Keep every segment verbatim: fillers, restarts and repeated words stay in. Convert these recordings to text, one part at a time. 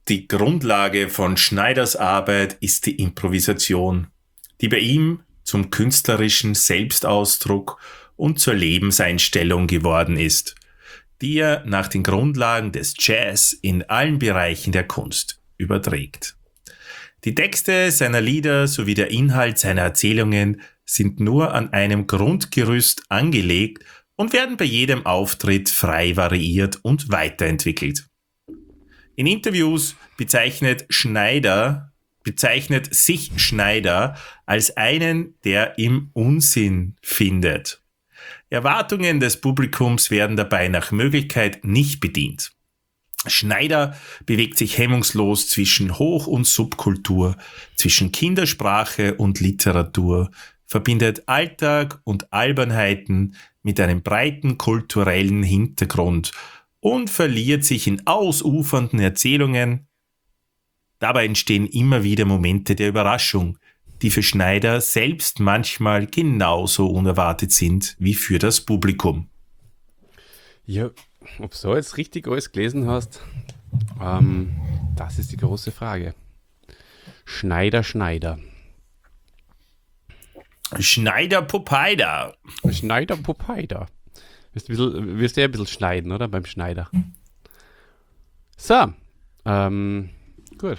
die Grundlage von Schneiders Arbeit ist die Improvisation, die bei ihm zum künstlerischen Selbstausdruck und zur Lebenseinstellung geworden ist, die er nach den Grundlagen des Jazz in allen Bereichen der Kunst überträgt. Die Texte seiner Lieder sowie der Inhalt seiner Erzählungen sind nur an einem Grundgerüst angelegt und werden bei jedem Auftritt frei variiert und weiterentwickelt. In Interviews bezeichnet Schneider, bezeichnet sich Schneider als einen, der im Unsinn findet. Erwartungen des Publikums werden dabei nach Möglichkeit nicht bedient. Schneider bewegt sich hemmungslos zwischen Hoch- und Subkultur, zwischen Kindersprache und Literatur, verbindet Alltag und Albernheiten mit einem breiten kulturellen Hintergrund und verliert sich in ausufernden Erzählungen. Dabei entstehen immer wieder Momente der Überraschung, die für Schneider selbst manchmal genauso unerwartet sind wie für das Publikum. Ja, ob du jetzt richtig alles gelesen hast, ähm, das ist die große Frage. Schneider, Schneider. Schneider Popeyda. Schneider Popeyda. Wirst, wirst du ja ein bisschen schneiden, oder? Beim Schneider. So. Ähm, gut.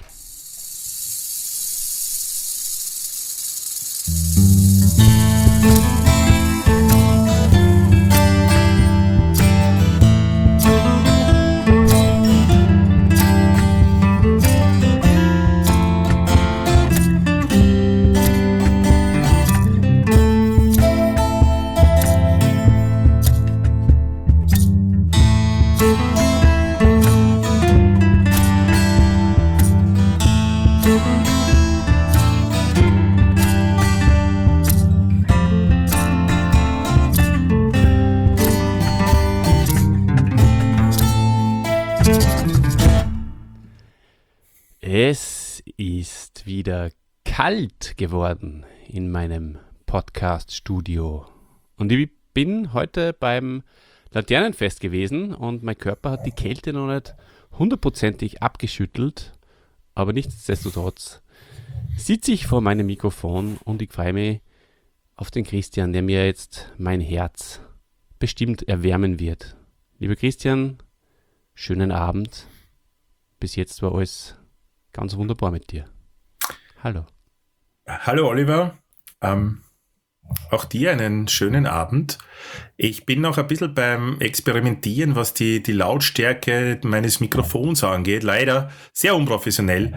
Es ist wieder kalt geworden in meinem Podcast-Studio. Und ich bin heute beim Laternenfest gewesen und mein Körper hat die Kälte noch nicht hundertprozentig abgeschüttelt. Aber nichtsdestotrotz sitze ich vor meinem Mikrofon und ich freue mich auf den Christian, der mir jetzt mein Herz bestimmt erwärmen wird. Lieber Christian, schönen Abend. Bis jetzt war alles ganz wunderbar mit dir. Hallo. Hallo Oliver. Ähm, auch dir einen schönen Abend. Ich bin noch ein bisschen beim Experimentieren, was die, die Lautstärke meines Mikrofons angeht. Leider sehr unprofessionell.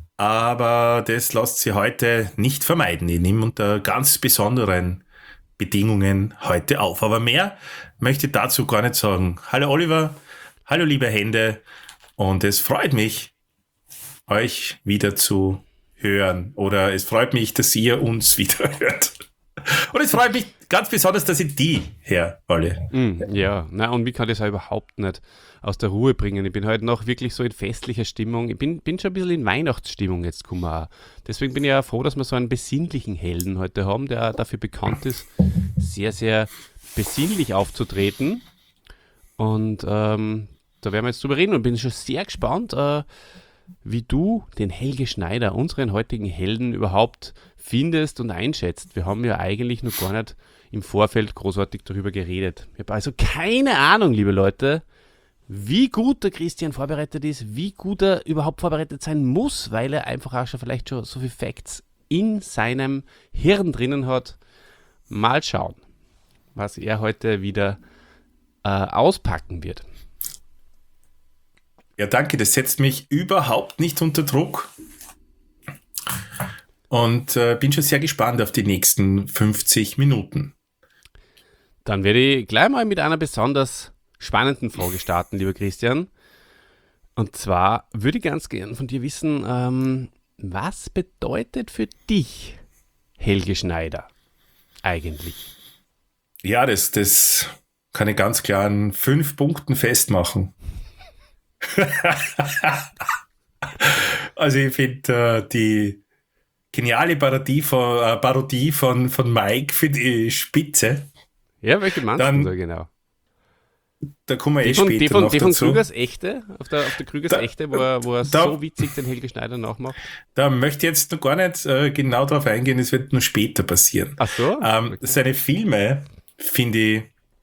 Aber das lässt sich heute nicht vermeiden. Ich nehme unter ganz besonderen Bedingungen heute auf. Aber mehr möchte ich dazu gar nicht sagen. Hallo Oliver. Hallo liebe Hände. Und es freut mich, euch wieder zu hören. Oder es freut mich, dass ihr uns wieder hört. Und es freut mich ganz besonders, dass ich die her, alle. Mm, ja, na und mich kann das auch überhaupt nicht aus der Ruhe bringen. Ich bin heute noch wirklich so in festlicher Stimmung. Ich bin, bin schon ein bisschen in Weihnachtsstimmung jetzt gekommen auch. Deswegen bin ich ja froh, dass wir so einen besinnlichen Helden heute haben, der dafür bekannt ist, sehr, sehr besinnlich aufzutreten. Und ähm, da werden wir jetzt drüber reden und bin schon sehr gespannt, äh, wie du den Helge Schneider, unseren heutigen Helden, überhaupt findest und einschätzt. Wir haben ja eigentlich noch gar nicht im Vorfeld großartig darüber geredet. Ich habe also keine Ahnung, liebe Leute, wie gut der Christian vorbereitet ist, wie gut er überhaupt vorbereitet sein muss, weil er einfach auch schon vielleicht schon so viele Facts in seinem Hirn drinnen hat. Mal schauen, was er heute wieder äh, auspacken wird. Ja, danke, das setzt mich überhaupt nicht unter Druck. Und äh, bin schon sehr gespannt auf die nächsten fünfzig Minuten. Dann werde ich gleich mal mit einer besonders spannenden Frage starten, lieber Christian. Und zwar würde ich ganz gern von dir wissen, ähm, was bedeutet für dich Helge Schneider eigentlich? Ja, das, das kann ich ganz klar an fünf Punkten festmachen. Also ich finde äh, die geniale Parodie von, äh, Parodie von, von Mike finde ich spitze. Ja, welche meinst Dann, du da genau? da kommen wir Die eh von, später die von, noch die von dazu. Krügers Echte, auf der, auf der Krügers Da- Echte, wo er, wo er da- so witzig den Helge Schneider nachmacht. Da möchte ich jetzt noch gar nicht äh, genau drauf eingehen, es wird nur später passieren. Ach so? Ähm, Okay. Seine Filme, finde ich,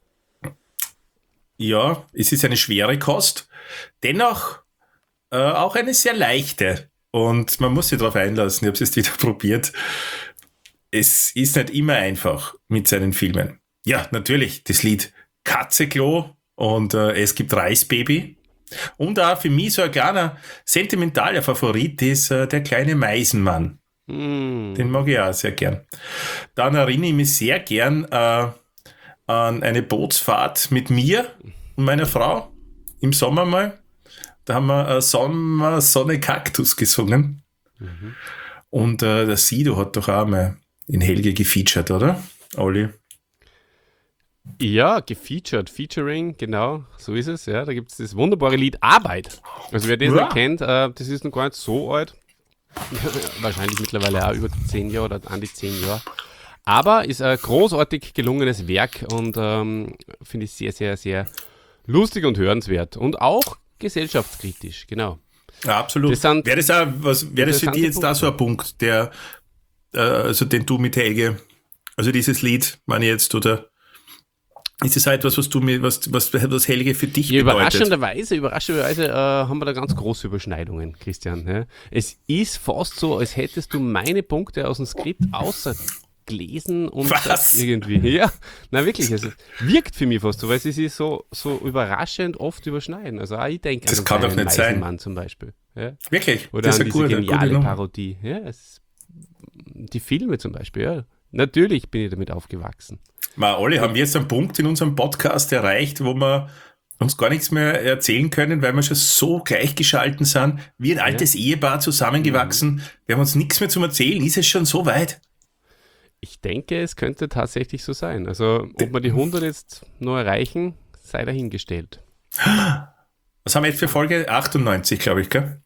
ja, es ist eine schwere Kost, dennoch äh, auch eine sehr leichte. Und man muss sich darauf einlassen, ich habe es jetzt wieder probiert. Es ist nicht immer einfach mit seinen Filmen. Ja, natürlich, das Lied Katzeklo und äh, Es gibt Reisbaby. Und auch für mich so ein kleiner sentimentaler Favorit ist äh, der kleine Meisenmann. Hm. Den mag ich auch sehr gern. Dann erinnere ich mich sehr gern äh, an eine Bootsfahrt mit mir und meiner Frau im Sommer mal. Da haben wir äh, Sommer, Sonne, Kaktus gesungen. Mhm. Und äh, der Sido hat doch auch mal in Helge gefeatured, oder? Olli? Ja, gefeatured, Featuring, genau, so ist es. Ja, da gibt es das wunderbare Lied Arbeit. Also wer das Ja. nicht kennt, äh, das ist noch gar nicht so alt. Wahrscheinlich mittlerweile auch über zehn Jahre oder an die zehn Jahre. Aber ist ein großartig gelungenes Werk und ähm, finde ich sehr, sehr, sehr lustig und hörenswert. Und auch gesellschaftskritisch, genau. Ja, absolut. Das sind Wäre das, auch, was, wäre das für interessante dich jetzt da so ein Punkt, der, äh, also den du mit Helge, also dieses Lied, meine ich jetzt, oder ist es halt etwas, was du mir, was, was, was Helge für dich Ja, bedeutet? überraschenderweise, überraschenderweise äh, haben wir da ganz große Überschneidungen, Christian. Ja. Es ist fast so, als hättest du meine Punkte aus dem Skript außergelesen und Was? das irgendwie. Ja, na wirklich, es wirkt für mich fast so, weil sie sich so, so überraschend oft überschneiden. Also auch ich denke Das an kann doch einen nicht sein. Meisenmann zum Beispiel. Ja. Wirklich? Oder das an ist diese eine gute, gute geniale Nummer. Parodie. Ja, es, die Filme zum Beispiel, ja. Natürlich bin ich damit aufgewachsen. Ma, Olli, haben wir jetzt einen Punkt in unserem Podcast erreicht, wo wir uns gar nichts mehr erzählen können, weil wir schon so gleichgeschalten sind, wie ein altes Ehepaar zusammengewachsen. Wir haben uns nichts mehr zum Erzählen. Ist es schon so weit? Ich denke, es könnte tatsächlich so sein. Also, ob wir die hundert jetzt noch erreichen, sei dahingestellt. Was haben wir jetzt für Folge? achtundneunzig, glaube ich, gell?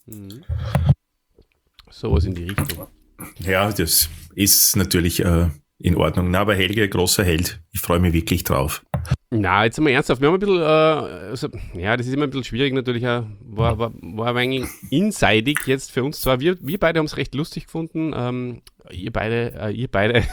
Sowas in die Richtung. Ja, das ist natürlich äh, in Ordnung. Na, aber Helge, großer Held. Ich freue mich wirklich drauf. Na, jetzt mal ernsthaft. Wir haben ein bisschen, äh, also, ja, das ist immer ein bisschen schwierig natürlich. Äh, war, war, war ein wenig inseidig jetzt für uns zwar. Wir, wir beide haben es recht lustig gefunden. Ähm, ihr beide, äh, ihr beide,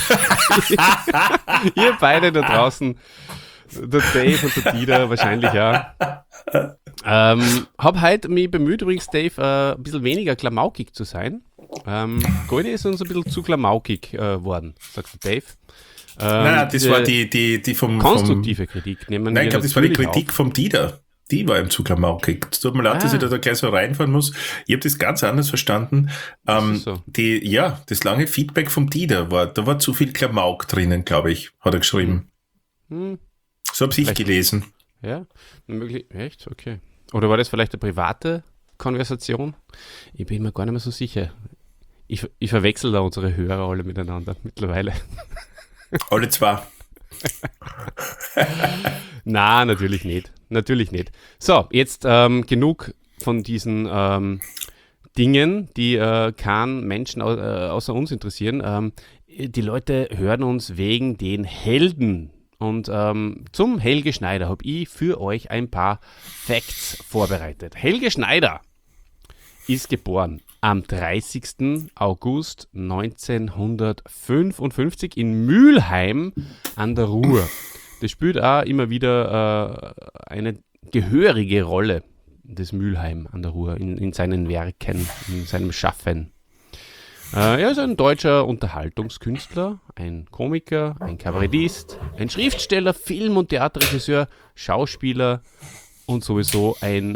ihr beide da draußen, der Dave und der Dieter wahrscheinlich ja. Ähm, hab heute mich bemüht, übrigens, Dave, äh, ein bisschen weniger klamaukig zu sein. Ähm, Goldie ist uns ein bisschen zu klamaukig äh, worden, sagt der Dave. Ähm, Nein, nein, das diese war die, die, die vom... konstruktive Kritik nehmen Vom, nein, wir ich glaube, das war die natürlich Kritik vom Dieter. Die war ihm zu klamaukig. Es tut mir leid, Ah. dass ich da, da gleich so reinfahren muss. Ich habe das ganz anders verstanden. Ähm, ist so. die, ja, das lange Feedback vom Dieter war, da war zu viel Klamauk drinnen, glaube ich, hat er geschrieben. auf. Hm, So habe ich Vielleicht. gelesen. ja, möglich. Echt? Okay. Oder war das vielleicht eine private Konversation? Ich bin mir gar nicht mehr so sicher. Ich, ich verwechsel da unsere Hörer alle miteinander mittlerweile. Alle zwei. Na, natürlich nicht. Natürlich nicht. So, jetzt ähm, genug von diesen ähm, Dingen, die äh, keinen Menschen au äh, außer uns interessieren. Ähm, die Leute hören uns wegen den Helden. Und ähm, zum Helge Schneider habe ich für euch ein paar Facts vorbereitet. Helge Schneider ist geboren am dreißigsten August neunzehnhundertfünfundfünfzig in Mülheim an der Ruhr. Das spielt auch immer wieder äh, eine gehörige Rolle, das Mülheim an der Ruhr, in, in seinen Werken, in seinem Schaffen. Äh, er ist ein deutscher Unterhaltungskünstler, ein Komiker, ein Kabarettist, ein Schriftsteller, Film- und Theaterregisseur, Schauspieler und sowieso ein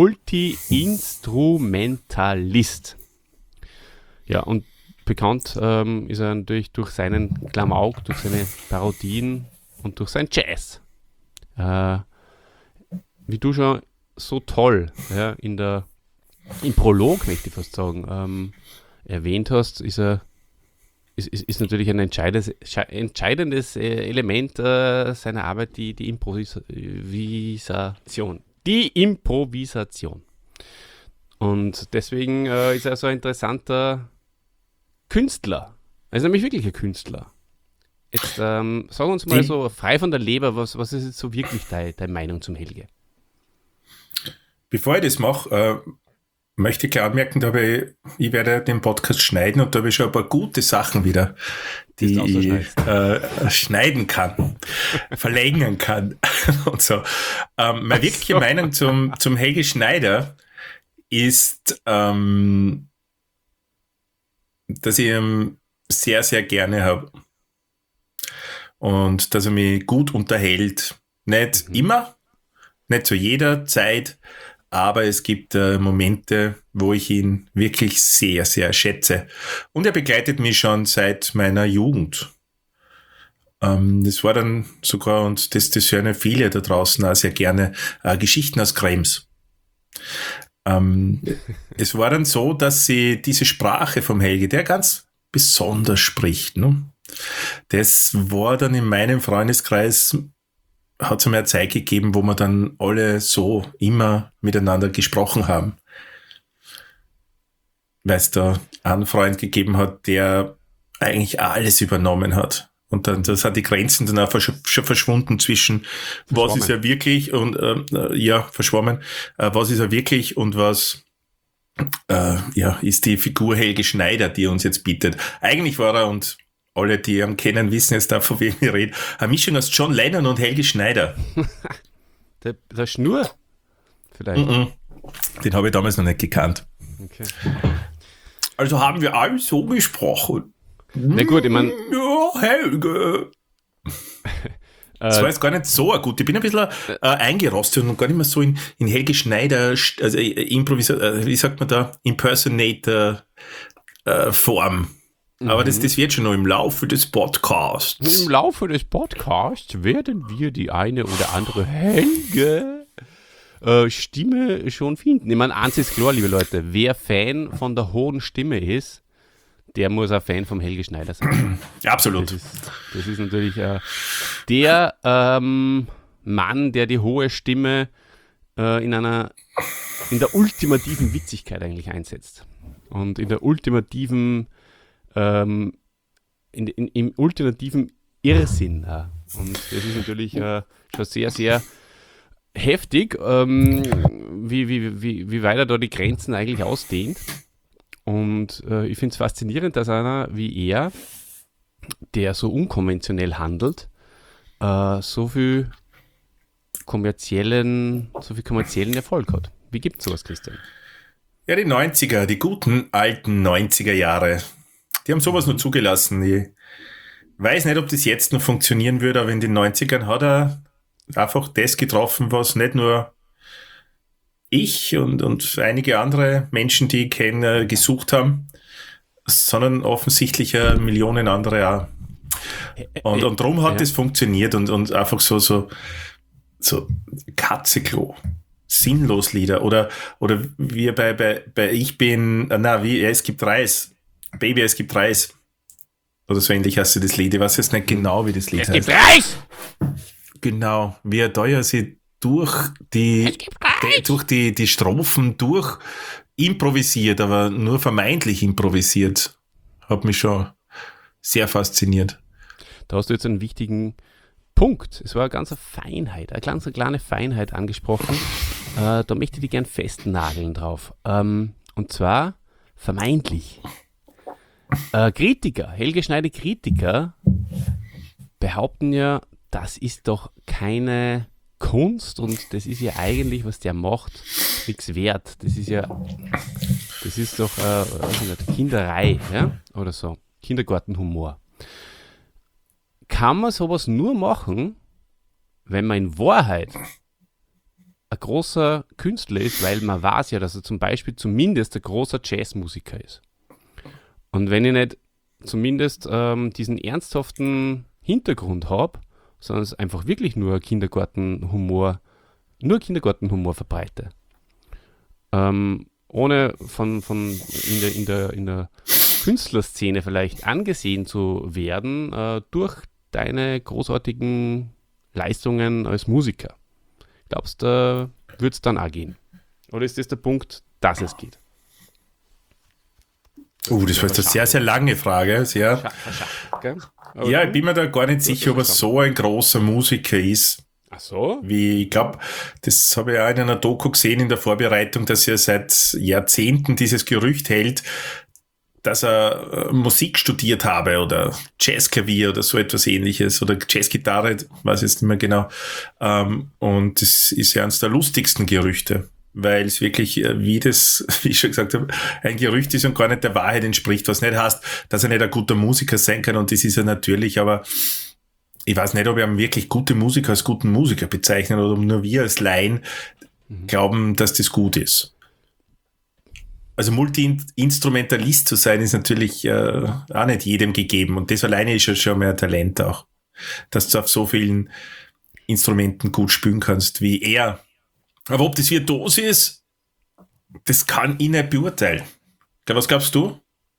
Multi-Instrumentalist. Ja, und bekannt ähm, ist er natürlich durch seinen Klamauk, durch seine Parodien und durch sein Jazz. Äh, wie du schon so toll ja, in der, im Prolog, möchte ich fast sagen, ähm, erwähnt hast, ist er ist, ist, ist natürlich ein entscheidendes, entscheidendes Element äh, seiner Arbeit, die, die Improvisation. Die Improvisation. Und deswegen äh, ist er so ein interessanter Künstler. Er ist nämlich wirklich ein Künstler. Jetzt ähm, sag uns mal Die- so frei von der Leber, was, was ist jetzt so wirklich deine, deine Meinung zum Helge? Bevor ich das mache, äh, möchte ich gleich anmerken, da habe ich, ich werde den Podcast schneiden und da habe ich schon ein paar gute Sachen wieder, die du ich äh, schneiden kann, verlängern kann und so. Ähm, meine wirkliche so. Meinung zum, zum Helge Schneider ist, ähm, dass ich ihn sehr, sehr gerne habe und dass er mich gut unterhält. Nicht Mhm. immer, nicht zu jeder Zeit, aber es gibt äh, Momente, wo ich ihn wirklich sehr, sehr schätze. Und er begleitet mich schon seit meiner Jugend. Ähm, das war dann sogar, und das, das hören ja viele da draußen auch sehr gerne, äh, Geschichten aus Krems. Ähm, es war dann so, dass sie diese Sprache vom Helge, der ganz besonders spricht, ne? Das war dann in meinem Freundeskreis, hat es mir eine Zeit gegeben, wo wir dann alle so immer miteinander gesprochen haben. Weil es da einen Freund gegeben hat, der eigentlich alles übernommen hat. Und dann da sind die Grenzen dann auch versch schon verschwunden zwischen, was ist er wirklich und, äh, ja, verschwommen, äh, was ist er wirklich und was äh, ja, ist die Figur Helge Schneider, die er uns jetzt bietet. Eigentlich war er, und alle, die ihn kennen, wissen jetzt da, von wem ich rede, eine Mischung aus John Lennon und Helge Schneider. Der, der Schnur? Vielleicht. Mhm. Den habe ich damals noch nicht gekannt. Okay. Also haben wir alles so gesprochen. Na gut, ich meine, Ja, Helge. Das war äh, jetzt gar nicht so gut. Ich bin ein bisschen äh, eingerostet und gar nicht mehr so in, in Helge Schneider, st- also äh, Improvisa äh, wie sagt man da, Impersonator äh, Form. Aber das, das wird schon noch im Laufe des Podcasts. im Laufe des Podcasts werden wir die eine oder andere Helge äh, Stimme schon finden. Ich meine, eins ist klar, liebe Leute, wer Fan von der hohen Stimme ist, der muss auch Fan vom Helge Schneider sein. Absolut. Das ist, das ist natürlich äh, der ähm, Mann, der die hohe Stimme äh, in einer, in der ultimativen Witzigkeit eigentlich einsetzt. Und in der ultimativen, ähm, in, in, im ultimativen Irrsinn. Ja. Und das ist natürlich äh, schon sehr, sehr heftig, ähm, wie, wie, wie, wie weit er da die Grenzen eigentlich ausdehnt. Und äh, ich finde es faszinierend, dass einer wie er, der so unkonventionell handelt, äh, so viel kommerziellen, so viel kommerziellen Erfolg hat. Wie gibt es sowas, Christian? Ja, die neunziger, die guten alten neunziger Jahre, die haben sowas nur zugelassen. Ich weiß nicht, ob das jetzt noch funktionieren würde, aber in den neunzigern hat er einfach das getroffen, was nicht nur ich und, und einige andere Menschen, die ich kenne, gesucht haben, sondern offensichtlich äh, Millionen andere auch. Und, und darum hat es Ja. funktioniert und, und einfach so, so, so Katzeklo, sinnlos Lieder oder, oder wie bei, bei, bei Ich bin, äh, na, wie, ja, es gibt Reis. Baby, es gibt Reis. Oder so ähnlich heißt das Lied. Ich weiß jetzt nicht genau, wie das Lied Es heißt. gibt Reis! Genau, wie er da ja sie durch die, die durch die, die Strophen durch improvisiert, aber nur vermeintlich improvisiert. Hat mich schon sehr fasziniert. Da hast du jetzt einen wichtigen Punkt. Es war eine ganze Feinheit, eine ganz kleine Feinheit angesprochen. Äh, da möchte ich die gern festnageln drauf. Ähm, und zwar vermeintlich. Äh, Kritiker, Helge Schneider Kritiker behaupten ja, das ist doch keine Kunst und das ist ja eigentlich, was der macht, nichts wert. Das ist ja, das ist doch äh, weiß ich nicht, Kinderei, ja? Oder so. Kindergartenhumor. Kann man sowas nur machen, wenn man in Wahrheit ein großer Künstler ist, weil man weiß ja, dass er zum Beispiel zumindest ein großer Jazzmusiker ist. Und wenn ich nicht zumindest ähm, diesen ernsthaften Hintergrund habe, sondern es einfach wirklich nur Kindergartenhumor, nur Kindergartenhumor verbreite, ähm, ohne von, von in, der, in, der, in der Künstlerszene vielleicht angesehen zu werden, äh, durch deine großartigen Leistungen als Musiker. Glaubst du, da wird es dann auch gehen? Oder ist das der Punkt, dass es geht? Uh, das war jetzt eine sehr, sehr lange Frage. Sehr. Verschachert, gell? Aber Ja, du? ich bin mir da gar nicht sicher, ob er so ein großer Musiker ist. Ach so? Wie, ich glaube, das habe ich auch in einer Doku gesehen in der Vorbereitung, dass er seit Jahrzehnten dieses Gerücht hält, dass er äh, Musik studiert habe oder Jazzklavier oder so etwas ähnliches oder Jazzgitarre, weiß jetzt nicht mehr genau. Ähm, und das ist ja eines der lustigsten Gerüchte, weil es wirklich, äh, wie das, wie ich schon gesagt habe, ein Gerücht ist und gar nicht der Wahrheit entspricht, was nicht heißt, dass er nicht ein guter Musiker sein kann, und das ist er natürlich, aber ich weiß nicht, ob wir wirklich gute Musiker als guten Musiker bezeichnen oder ob nur wir als Laien mhm. glauben, dass das gut ist. Also Multi-Instrumentalist zu sein, ist natürlich äh, auch nicht jedem gegeben. Und das alleine ist ja schon mehr Talent auch. Dass du auf so vielen Instrumenten gut spielen kannst wie er. Aber ob das virtuos ist, das kann ich nicht beurteilen. Was glaubst du?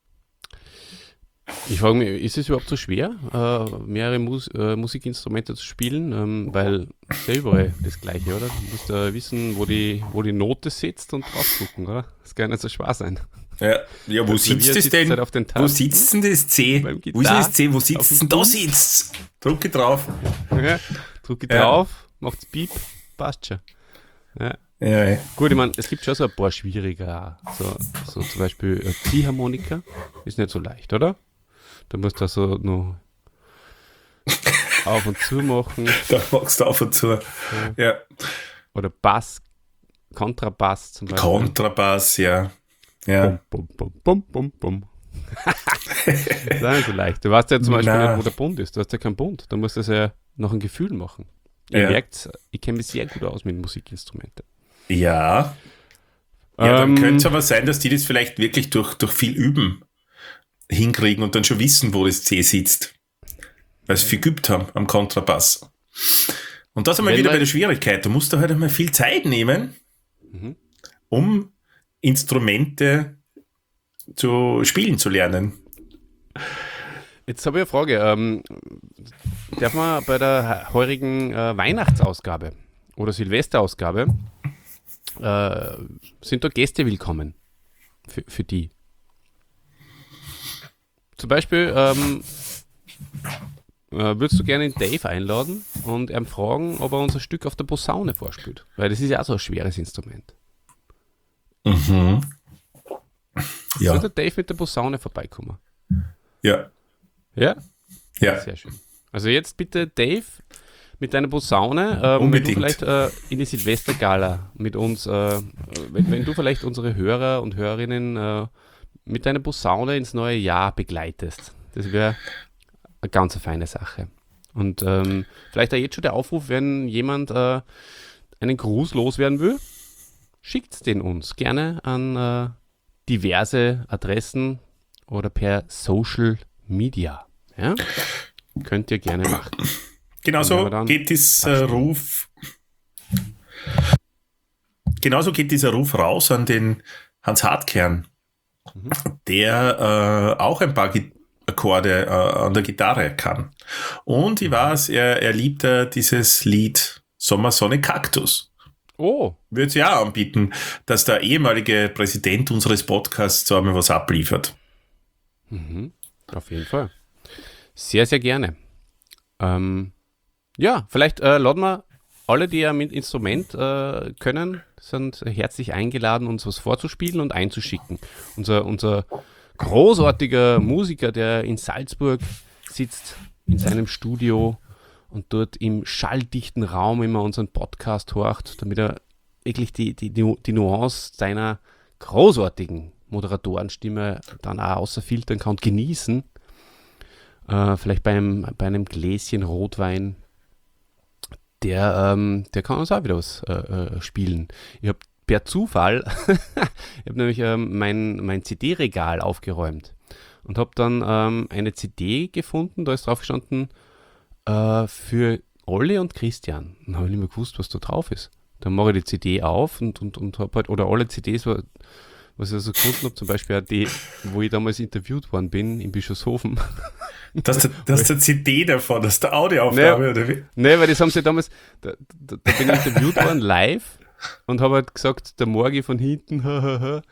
Ich frage mich, ist es überhaupt so schwer, äh, mehrere Mus- äh, Musikinstrumente zu spielen? Ähm, weil es ist ja überall das Gleiche, oder? Du musst ja wissen, wo die, wo die Note sitzt und draufdrucken, oder? Das kann nicht so schwer sein. Ja, ja wo Das sitzt Klavier es denn? halt auf den Wo sitzt denn das C? Beim Wo ist denn das C? Wo Gitarre, sitzt auf denn? dem Da sitzt Drücke drauf. Ja, drücke Ja. drauf, macht's Piep, passt schon. Ja. Ja, ja. Gut, ich meine, es gibt schon so ein paar schwierige, auch. so, so zum Beispiel äh, Ziehharmonika, ist nicht so leicht, oder? Da musst du also noch auf und zu machen. Da machst du auf und zu. Ja. Ja. Oder Bass, Kontrabass zum Beispiel. Kontrabass, ja. Ja. Bum, bum, bum, bum, bum. Das ist auch nicht so leicht. Du weißt ja zum Beispiel Nein. nicht, wo der Bund ist. Du hast ja keinen Bund. Da musst du das ja nach einem Gefühl machen. Ihr Ja. merkt, ich kenne mich sehr gut aus mit Musikinstrumenten. Ja. Ja, Ähm, dann könnte es aber sein, dass die das vielleicht wirklich durch, durch viel Üben hinkriegen und dann schon wissen, wo das C sitzt. Weil sie viel geübt haben am Kontrabass. Und das einmal Wenn wieder man- bei der Schwierigkeit. Du musst da halt einmal viel Zeit nehmen, Mhm. um Instrumente zu spielen zu lernen. Jetzt habe ich eine Frage. Ähm, darf man bei der heurigen äh, Weihnachtsausgabe oder Silvesterausgabe, äh, sind da Gäste willkommen für, für die? Zum Beispiel, ähm, äh, würdest du gerne den Dave einladen und ihm fragen, ob er uns ein Stück auf der Posaune vorspielt? Weil das ist ja auch so ein schweres Instrument. Mhm. Soll Ja. der Dave mit der Posaune vorbeikommen? Ja. Ja? Ja. Sehr schön. Also jetzt bitte, Dave, mit deiner Posaune, äh, wenn du Unbedingt. vielleicht äh, in die Silvestergala mit uns, äh, wenn, wenn du vielleicht unsere Hörer und Hörerinnen äh, mit deiner Posaune ins neue Jahr begleitest. Das wäre eine ganz feine Sache. Und ähm, vielleicht auch jetzt schon der Aufruf, wenn jemand äh, einen Gruß loswerden will, schickt den uns gerne an äh, diverse Adressen oder per Social Media. Ja? Könnt ihr gerne machen. Genauso Wenn wir dann geht dieser Ruf, genauso geht dieser Ruf raus an den Hans Hartkern, Mhm. der äh, auch ein paar Gi- Akkorde äh, an der Gitarre kann. Und ich weiß, er, er liebt äh, dieses Lied Sommersonne Kaktus. Oh, Würde es ja auch anbieten, dass der ehemalige Präsident unseres Podcasts so einmal was abliefert. mhm. Auf jeden Fall. Sehr, sehr gerne. Ähm, ja, vielleicht äh, laden wir alle, die ja mit Instrument äh, können, sind herzlich eingeladen, uns was vorzuspielen und einzuschicken. Unser, unser großartiger Musiker, der in Salzburg sitzt, in seinem Studio und dort im schalldichten Raum immer unseren Podcast horcht, damit er wirklich die, die, die, die Nuance seiner großartigen Moderatorenstimme dann auch außerfiltern kann und genießen. Äh, vielleicht beim, bei einem Gläschen Rotwein. Der, ähm, der kann uns auch wieder was äh, äh, spielen. Ich habe per Zufall, ich habe nämlich ähm, mein, mein C D-Regal aufgeräumt und habe dann ähm, eine C D gefunden, da ist drauf gestanden, äh, für Olli und Christian. Dann habe ich nicht mehr gewusst, was da drauf ist. Dann mache ich die C D auf und, und, und habe halt, oder alle C Ds, was ich also gefunden habe, zum Beispiel auch die, wo ich damals interviewt worden bin, in Bischofshofen. Das ist das ist der C D davon, das ist der Audioaufnahme, Nee. oder wie? Ne, weil das haben sie damals, da, da, da bin ich interviewt worden live und habe halt gesagt, der Morgi von hinten, hahaha.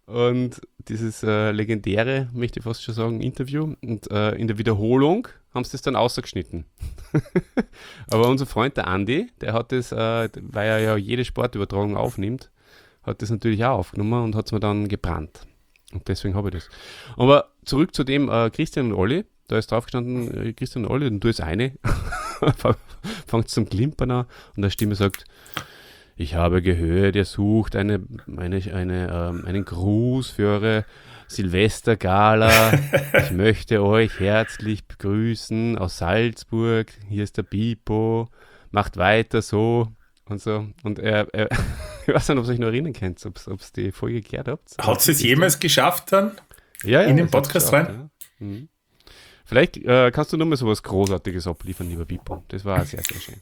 Und dieses äh, legendäre, möchte ich fast schon sagen, Interview. Und äh, in der Wiederholung haben sie das dann ausgeschnitten. Aber unser Freund, der Andi, der hat das, äh, weil er ja jede Sportübertragung aufnimmt, hat das natürlich auch aufgenommen und hat es mir dann gebrannt. Und deswegen habe ich das. Aber zurück zu dem äh, Christian und Olli. Da ist drauf gestanden, äh, Christian und Olli, und du ist eine. Fängt zum Klimpern an und der Stimme sagt, ich habe gehört, ihr sucht eine, eine, eine, ähm, einen Gruß für eure Silvestergala. Ich möchte euch herzlich begrüßen aus Salzburg. Hier ist der Pipo. Macht weiter so und so. Und er, er ich weiß nicht, ob ihr euch noch erinnern könnt, ob ihr die Folge gehört habt. Hat es jemals geschafft dann? Ja, ja, in den Podcast geschafft, rein? Ja. Mhm. Vielleicht äh, kannst du noch mal so was Großartiges abliefern, lieber Pipo. Das war sehr, sehr schön.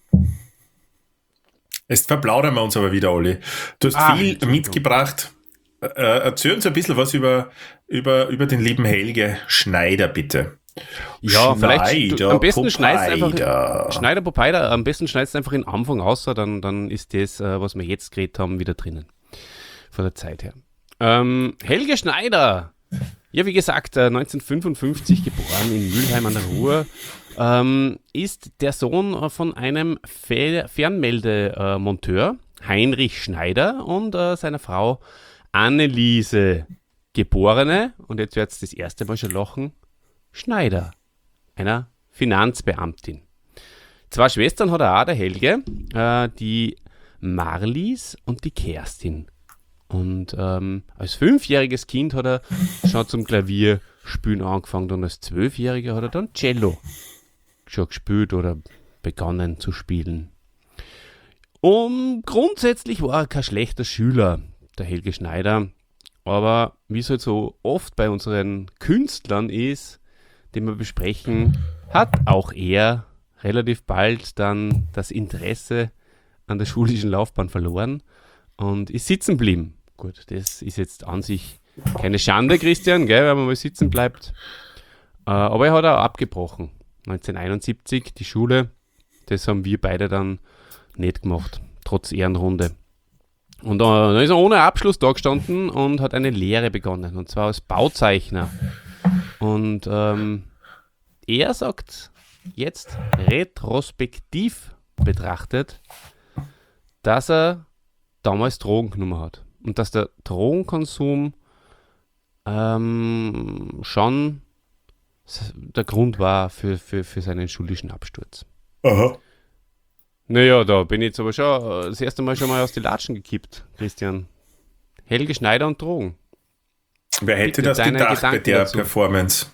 Jetzt verplaudern wir uns aber wieder, Olli. Du hast Ah, viel mitgebracht. Äh, erzähl uns ein bisschen was über, über, über den lieben Helge Schneider, bitte. Ja, vielleicht du, am besten schneidest einfach Popeyda. Schneider Popeyda, am besten schneidest du einfach in Anfang aus, dann, dann ist das, äh, was wir jetzt geredet haben, wieder drinnen. Von der Zeit her. Ähm, Helge Schneider, ja wie gesagt, äh, neunzehnhundertfünfundfünfzig geboren in Mülheim an der Ruhr, ähm, ist der Sohn von einem Fe- Fernmeldemonteur, Heinrich Schneider, und äh, seiner Frau Anneliese, geborene, und jetzt wird es das erste Mal schon lachen, Schneider, einer Finanzbeamtin. Zwei Schwestern hat er auch, der Helge, äh, die Marlies und die Kerstin. Und ähm, als fünfjähriges Kind hat er schon zum Klavierspielen angefangen und als Zwölfjähriger hat er dann Cello schon gespielt oder begonnen zu spielen. Und grundsätzlich war er kein schlechter Schüler, der Helge Schneider, aber wie es halt so oft bei unseren Künstlern ist, den wir besprechen, hat auch er relativ bald dann das Interesse an der schulischen Laufbahn verloren und ist sitzen geblieben. Gut, das ist jetzt an sich keine Schande, Christian, gell, wenn man mal sitzen bleibt. Äh, aber er hat auch abgebrochen. neunzehnhunderteinundsiebzig die Schule, das haben wir beide dann nicht gemacht, trotz Ehrenrunde. Und äh, dann ist er ohne Abschluss da gestanden und hat eine Lehre begonnen, und zwar als Bauzeichner. Und ähm, er sagt jetzt retrospektiv betrachtet, dass er damals Drogen genommen hat. Und dass der Drogenkonsum ähm, schon der Grund war für, für, für seinen schulischen Absturz. Aha. Naja, da bin ich jetzt aber schon das erste Mal schon mal aus die Latschen gekippt, Christian. Helge Schneider und Drogen. Wer hätte Bitte das deine gedacht bei Gedanken der dazu. Performance?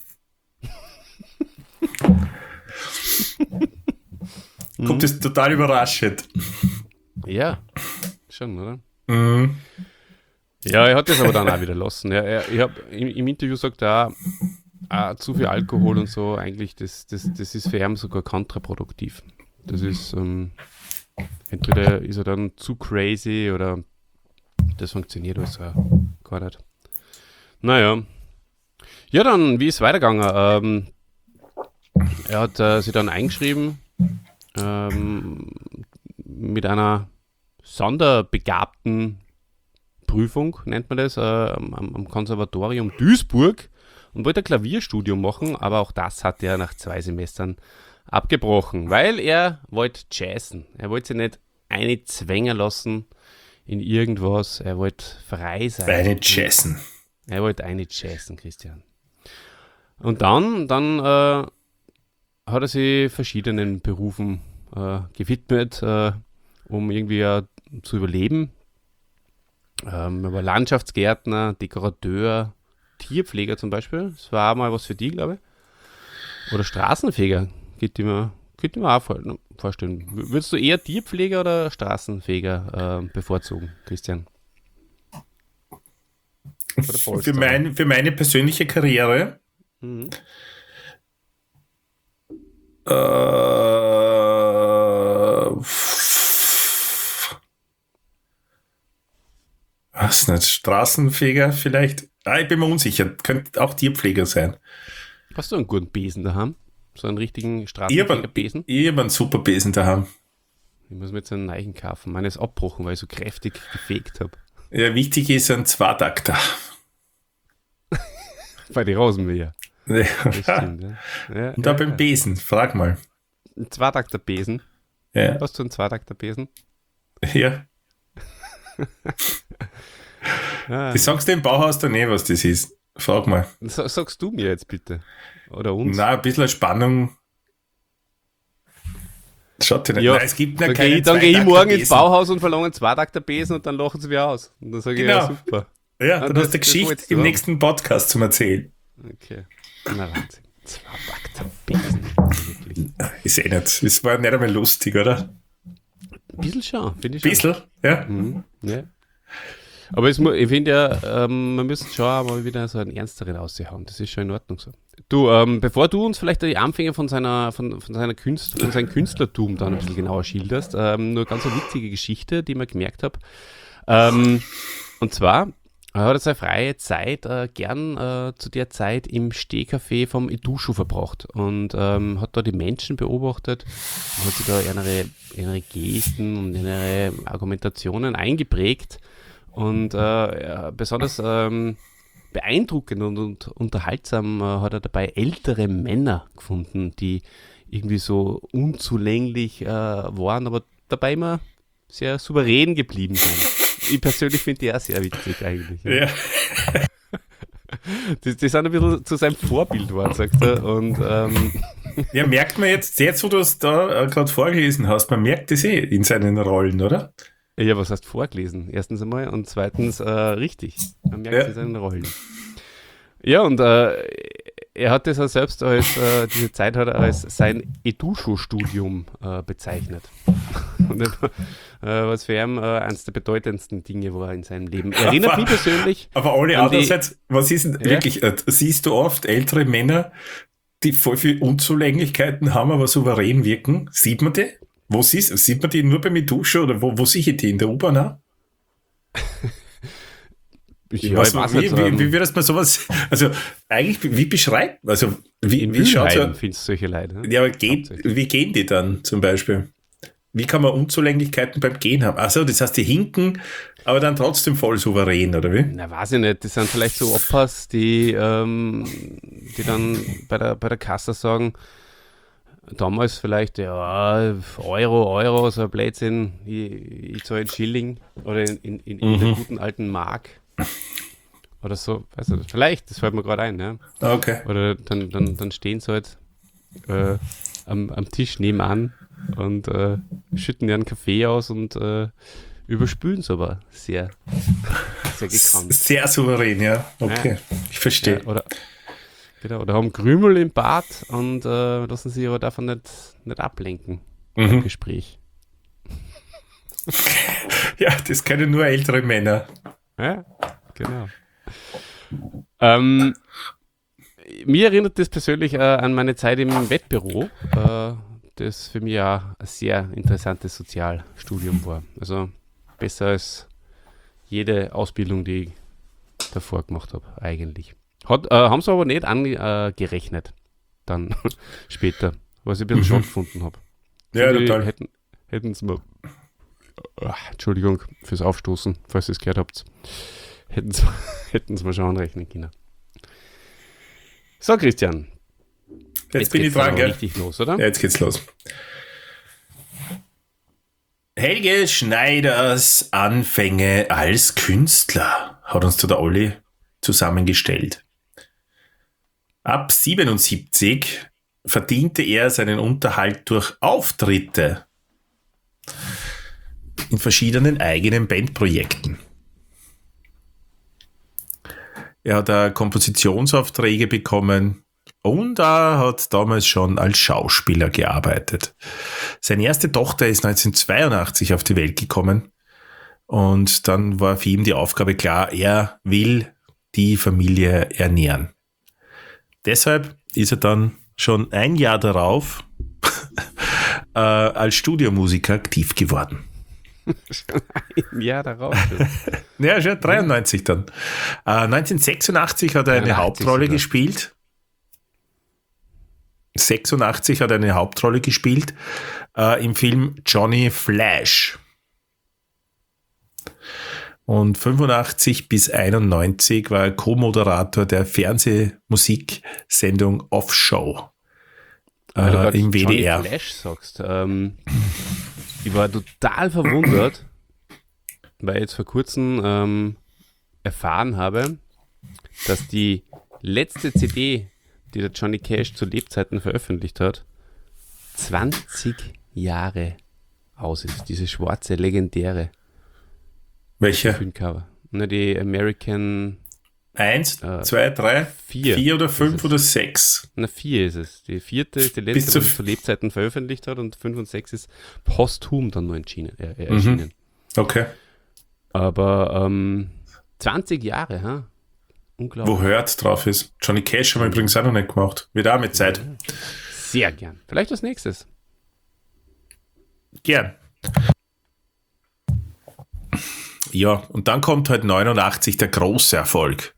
Kommt das total überraschend. Ja, schon, oder? Mhm. Ja, er hat das aber dann auch wieder lassen. Er, er, ich hab, im, Im Interview sagt er auch, ah, zu viel Alkohol und so, eigentlich, das, das, das ist für ihn sogar kontraproduktiv. Das ist, ähm, entweder ist er dann zu crazy oder das funktioniert also gar nicht. Naja. Ja, dann, wie ist es weitergegangen? Ähm, er hat äh, sich dann eingeschrieben ähm, mit einer sonderbegabten Prüfung, nennt man das, äh, am, am Konservatorium Duisburg, und wollte ein Klavierstudium machen, aber auch das hat er nach zwei Semestern abgebrochen, weil er wollte jazzen. Er wollte sich nicht einzwängen lassen in irgendwas, er wollte frei sein. Eine Jazzen. Er wollte eine jazzen, Christian. Und dann, dann äh, hat er sich verschiedenen Berufen äh, gewidmet, äh, um irgendwie äh, zu überleben. Ähm, er war Landschaftsgärtner, Dekorateur, Tierpfleger zum Beispiel. Das war auch mal was für die, glaube ich. Oder Straßenfeger. Geht mir, geht mir auch vorstellen. Würdest du eher Tierpfleger oder Straßenfeger äh, bevorzugen, Christian? Für, mein, für meine persönliche Karriere Mhm. äh, was nicht, Straßenfeger vielleicht? Ah, ich bin mir unsicher, könnte auch Tierpfleger sein. Hast du einen guten Besen daheim? So einen richtigen Ich habe einen, Straßenfegerbesen? ich hab einen super Besen daheim. Ich muss mir jetzt einen neuen kaufen. Meines abgebrochen, weil ich so kräftig gefegt habe. Ja, wichtig ist ein Zweitakter. Bei den Rasenmäher. Ja. Das stimmt, ja. Ja, Und da ja, beim ja. Besen, frag mal. Ein Zweitakter-Besen. Ja. Hast du einen Zweitakter-Besen? ja. Ah. Die sagst du im Bauhaus dann eh, was das ist. Frag mal. Sa- Sagst du mir jetzt bitte. Oder uns? Na, ein bisschen Spannung. Schaut dir nicht. Ja, Nein, es gibt ja dann keine gehe ich, dann geh ich morgen ins Zweitakter-Besen. Bauhaus und verlange einen Zweitakter-Besen und dann lachen sie mir aus. Und dann sage ich, ja, Genau. super. Ja, Ah, dann das- hast du eine das Geschichte wolltest du im haben. nächsten Podcast zum Erzählen. Okay. Na Wahnsinn. Zweitakter-Besen. Wirklich. Ist eh nicht. Es war nicht einmal lustig, oder? Ein bisschen schon, finde ich schon. Bissl, ja. Mhm. Ja. Aber es, mu- ich finde ja, ähm, wir müssen schon mal wieder so einen ernsteren aushauen. Das ist schon in Ordnung so. Du, ähm, bevor du uns vielleicht die Anfänge von seiner, von, von seiner Künst, von seinem Künstlertum dann ein bisschen genauer schilderst, ähm, nur ganz eine witzige Geschichte, die ich mir gemerkt habe. Ähm, und zwar er hat er seine freie Zeit äh, gern äh, zu der Zeit im Stehcafé vom Iduschu verbracht und ähm, hat da die Menschen beobachtet und hat sich da ihre, ihre Gesten und ihre Argumentationen eingeprägt. Und äh, ja, besonders ähm, beeindruckend und, und unterhaltsam äh, hat er dabei ältere Männer gefunden, die irgendwie so unzulänglich äh, waren, aber dabei immer sehr souverän geblieben sind. Ich persönlich finde die auch sehr witzig eigentlich. Ja. Ja. Die, die sind ein bisschen zu seinem Vorbild geworden, sagt er. Und ähm, Ja, merkt man jetzt, jetzt wo du es da äh, gerade vorgelesen hast, man merkt das eh in seinen Rollen, oder? ja, was hast du vorgelesen? Erstens einmal und zweitens äh, richtig. Man merkt Ja. es in seinen Rollen. Ja, und äh, er hat das auch selbst als, äh, diese Zeit hat er als sein Eduscho-Studium äh, bezeichnet. Und das, äh, was für ihn äh, eines der bedeutendsten Dinge war in seinem Leben. Erinnert mich persönlich. Aber alle an die- andererseits, was ist denn Ja? wirklich, äh, siehst du oft ältere Männer, die voll viel Unzulänglichkeiten haben, aber souverän wirken? Sieht man die? Wo siehst, sieht man die nur beim Dusche oder wo, wo sehe ich die? In der U-Bahn auch? Ja, Was, ich weiß wie, nicht, wie, ähm, wie würdest man sowas, also eigentlich, wie beschreibt, also wie, in wie schaut Mülheim so, findest du solche Leute. Ne? ja, aber geht, Hauptsächlich. wie gehen die dann zum Beispiel? Wie kann man Unzulänglichkeiten beim Gehen haben? Achso, das heißt, die hinken, aber dann trotzdem voll souverän, oder wie? Na, weiß ich nicht. Das sind vielleicht so Opas, die, ähm, die dann bei der, bei der Kasse sagen, damals vielleicht, ja, Euro, Euro, so ein Blödsinn, ich, ich zahle einen Schilling oder in, in, in, in der guten alten Mark. Oder so, weiß ich nicht. Vielleicht, das fällt mir gerade ein, ja. Okay. Oder dann, dann, dann stehen sie halt äh, am, am Tisch nebenan und äh, schütten ihren Kaffee aus und äh, überspülen es aber sehr, sehr gekannt. Sehr souverän, ja. Okay, ich verstehe. Ja, oder, genau, oder haben Krümel im Bad und äh, lassen sich aber davon nicht, nicht ablenken im Mhm. Gespräch. Ja, das können nur ältere Männer. Ja, genau. Ähm, mir erinnert das persönlich äh, an meine Zeit im Wettbüro, äh, das für mich auch ein sehr interessantes Sozialstudium war. Also besser als jede Ausbildung, die ich davor gemacht habe, eigentlich. Hat, äh, haben sie aber nicht angerechnet, äh, dann später, was ich ein bisschen Mhm. schon gefunden habe. Ja, Die total. Hätten, hätten sie mir, Ach, Entschuldigung fürs Aufstoßen, falls ihr es gehört habt, hätten sie hätten sie mir schon anrechnen können. So, Christian. Jetzt, bin ich geht's dran, aber gell? richtig los, oder? Ja, jetzt geht's los. Helge Schneiders Anfänge als Künstler hat uns da der Olli zusammengestellt. Ab siebenundsiebzig verdiente er seinen Unterhalt durch Auftritte in verschiedenen eigenen Bandprojekten. Er hat auch Kompositionsaufträge bekommen und er hat damals schon als Schauspieler gearbeitet. Seine erste Tochter ist neunzehnhundertzweiundachtzig auf die Welt gekommen und dann war für ihn die Aufgabe klar, er will die Familie ernähren. Deshalb ist er dann schon ein Jahr darauf äh, als Studiomusiker aktiv geworden. Ein Jahr darauf. Ja, schon dreiundneunzig dann. Äh, neunzehnhundertsechsundachtzig hat er eine dreiundachtzig Hauptrolle sogar. gespielt. sechsundachtzig hat er eine Hauptrolle gespielt äh, im Film Johnny Flash. Und fünfundachtzig bis einundneunzig war er Co-Moderator der Fernsehmusiksendung Off-Show äh, im W D R. Johnny Flash sagst, ähm, ich war total verwundert, weil ich jetzt vor kurzem ähm, erfahren habe, dass die letzte C D, die der Johnny Cash zu Lebzeiten veröffentlicht hat, zwanzig Jahre aus ist. Diese schwarze, legendäre Welche? Filmcover. Na, die American... Eins, äh, zwei, drei, vier. vier oder fünf oder sechs? Na, vier ist es. Die vierte ist die Bis letzte, zu die er zu Lebzeiten veröffentlicht hat, und fünf und sechs ist posthum dann nur entschieden, äh, äh, erschienen. Okay. Aber ähm, zwanzig Jahre, ha? Unglaublich. Wo Hört drauf ist. Johnny Cash haben wir übrigens auch noch nicht gemacht. Wird auch mit Zeit. Sehr gern. Vielleicht als nächstes. Gern. Ja, und dann kommt halt neunundachtzig der große Erfolg.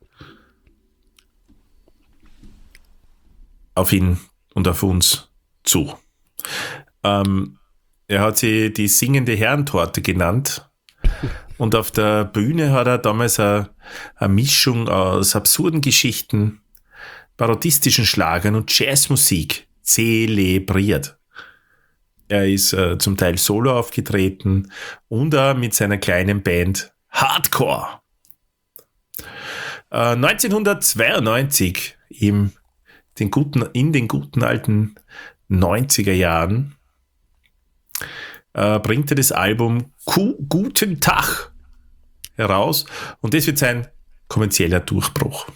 Auf ihn und auf uns zu. Ähm, er hat sie die singende Herrentorte genannt. Und auf der Bühne hat er damals eine, eine Mischung aus absurden Geschichten, parodistischen Schlagern und Jazzmusik zelebriert. Er ist äh, zum Teil solo aufgetreten und auch mit seiner kleinen Band Hardcore. Äh, neunzehnhundertzweiundneunzig, im, den guten, in den guten alten neunziger Jahren, äh, bringt er das Album Ku- Guten Tag heraus, und das wird sein kommerzieller Durchbruch.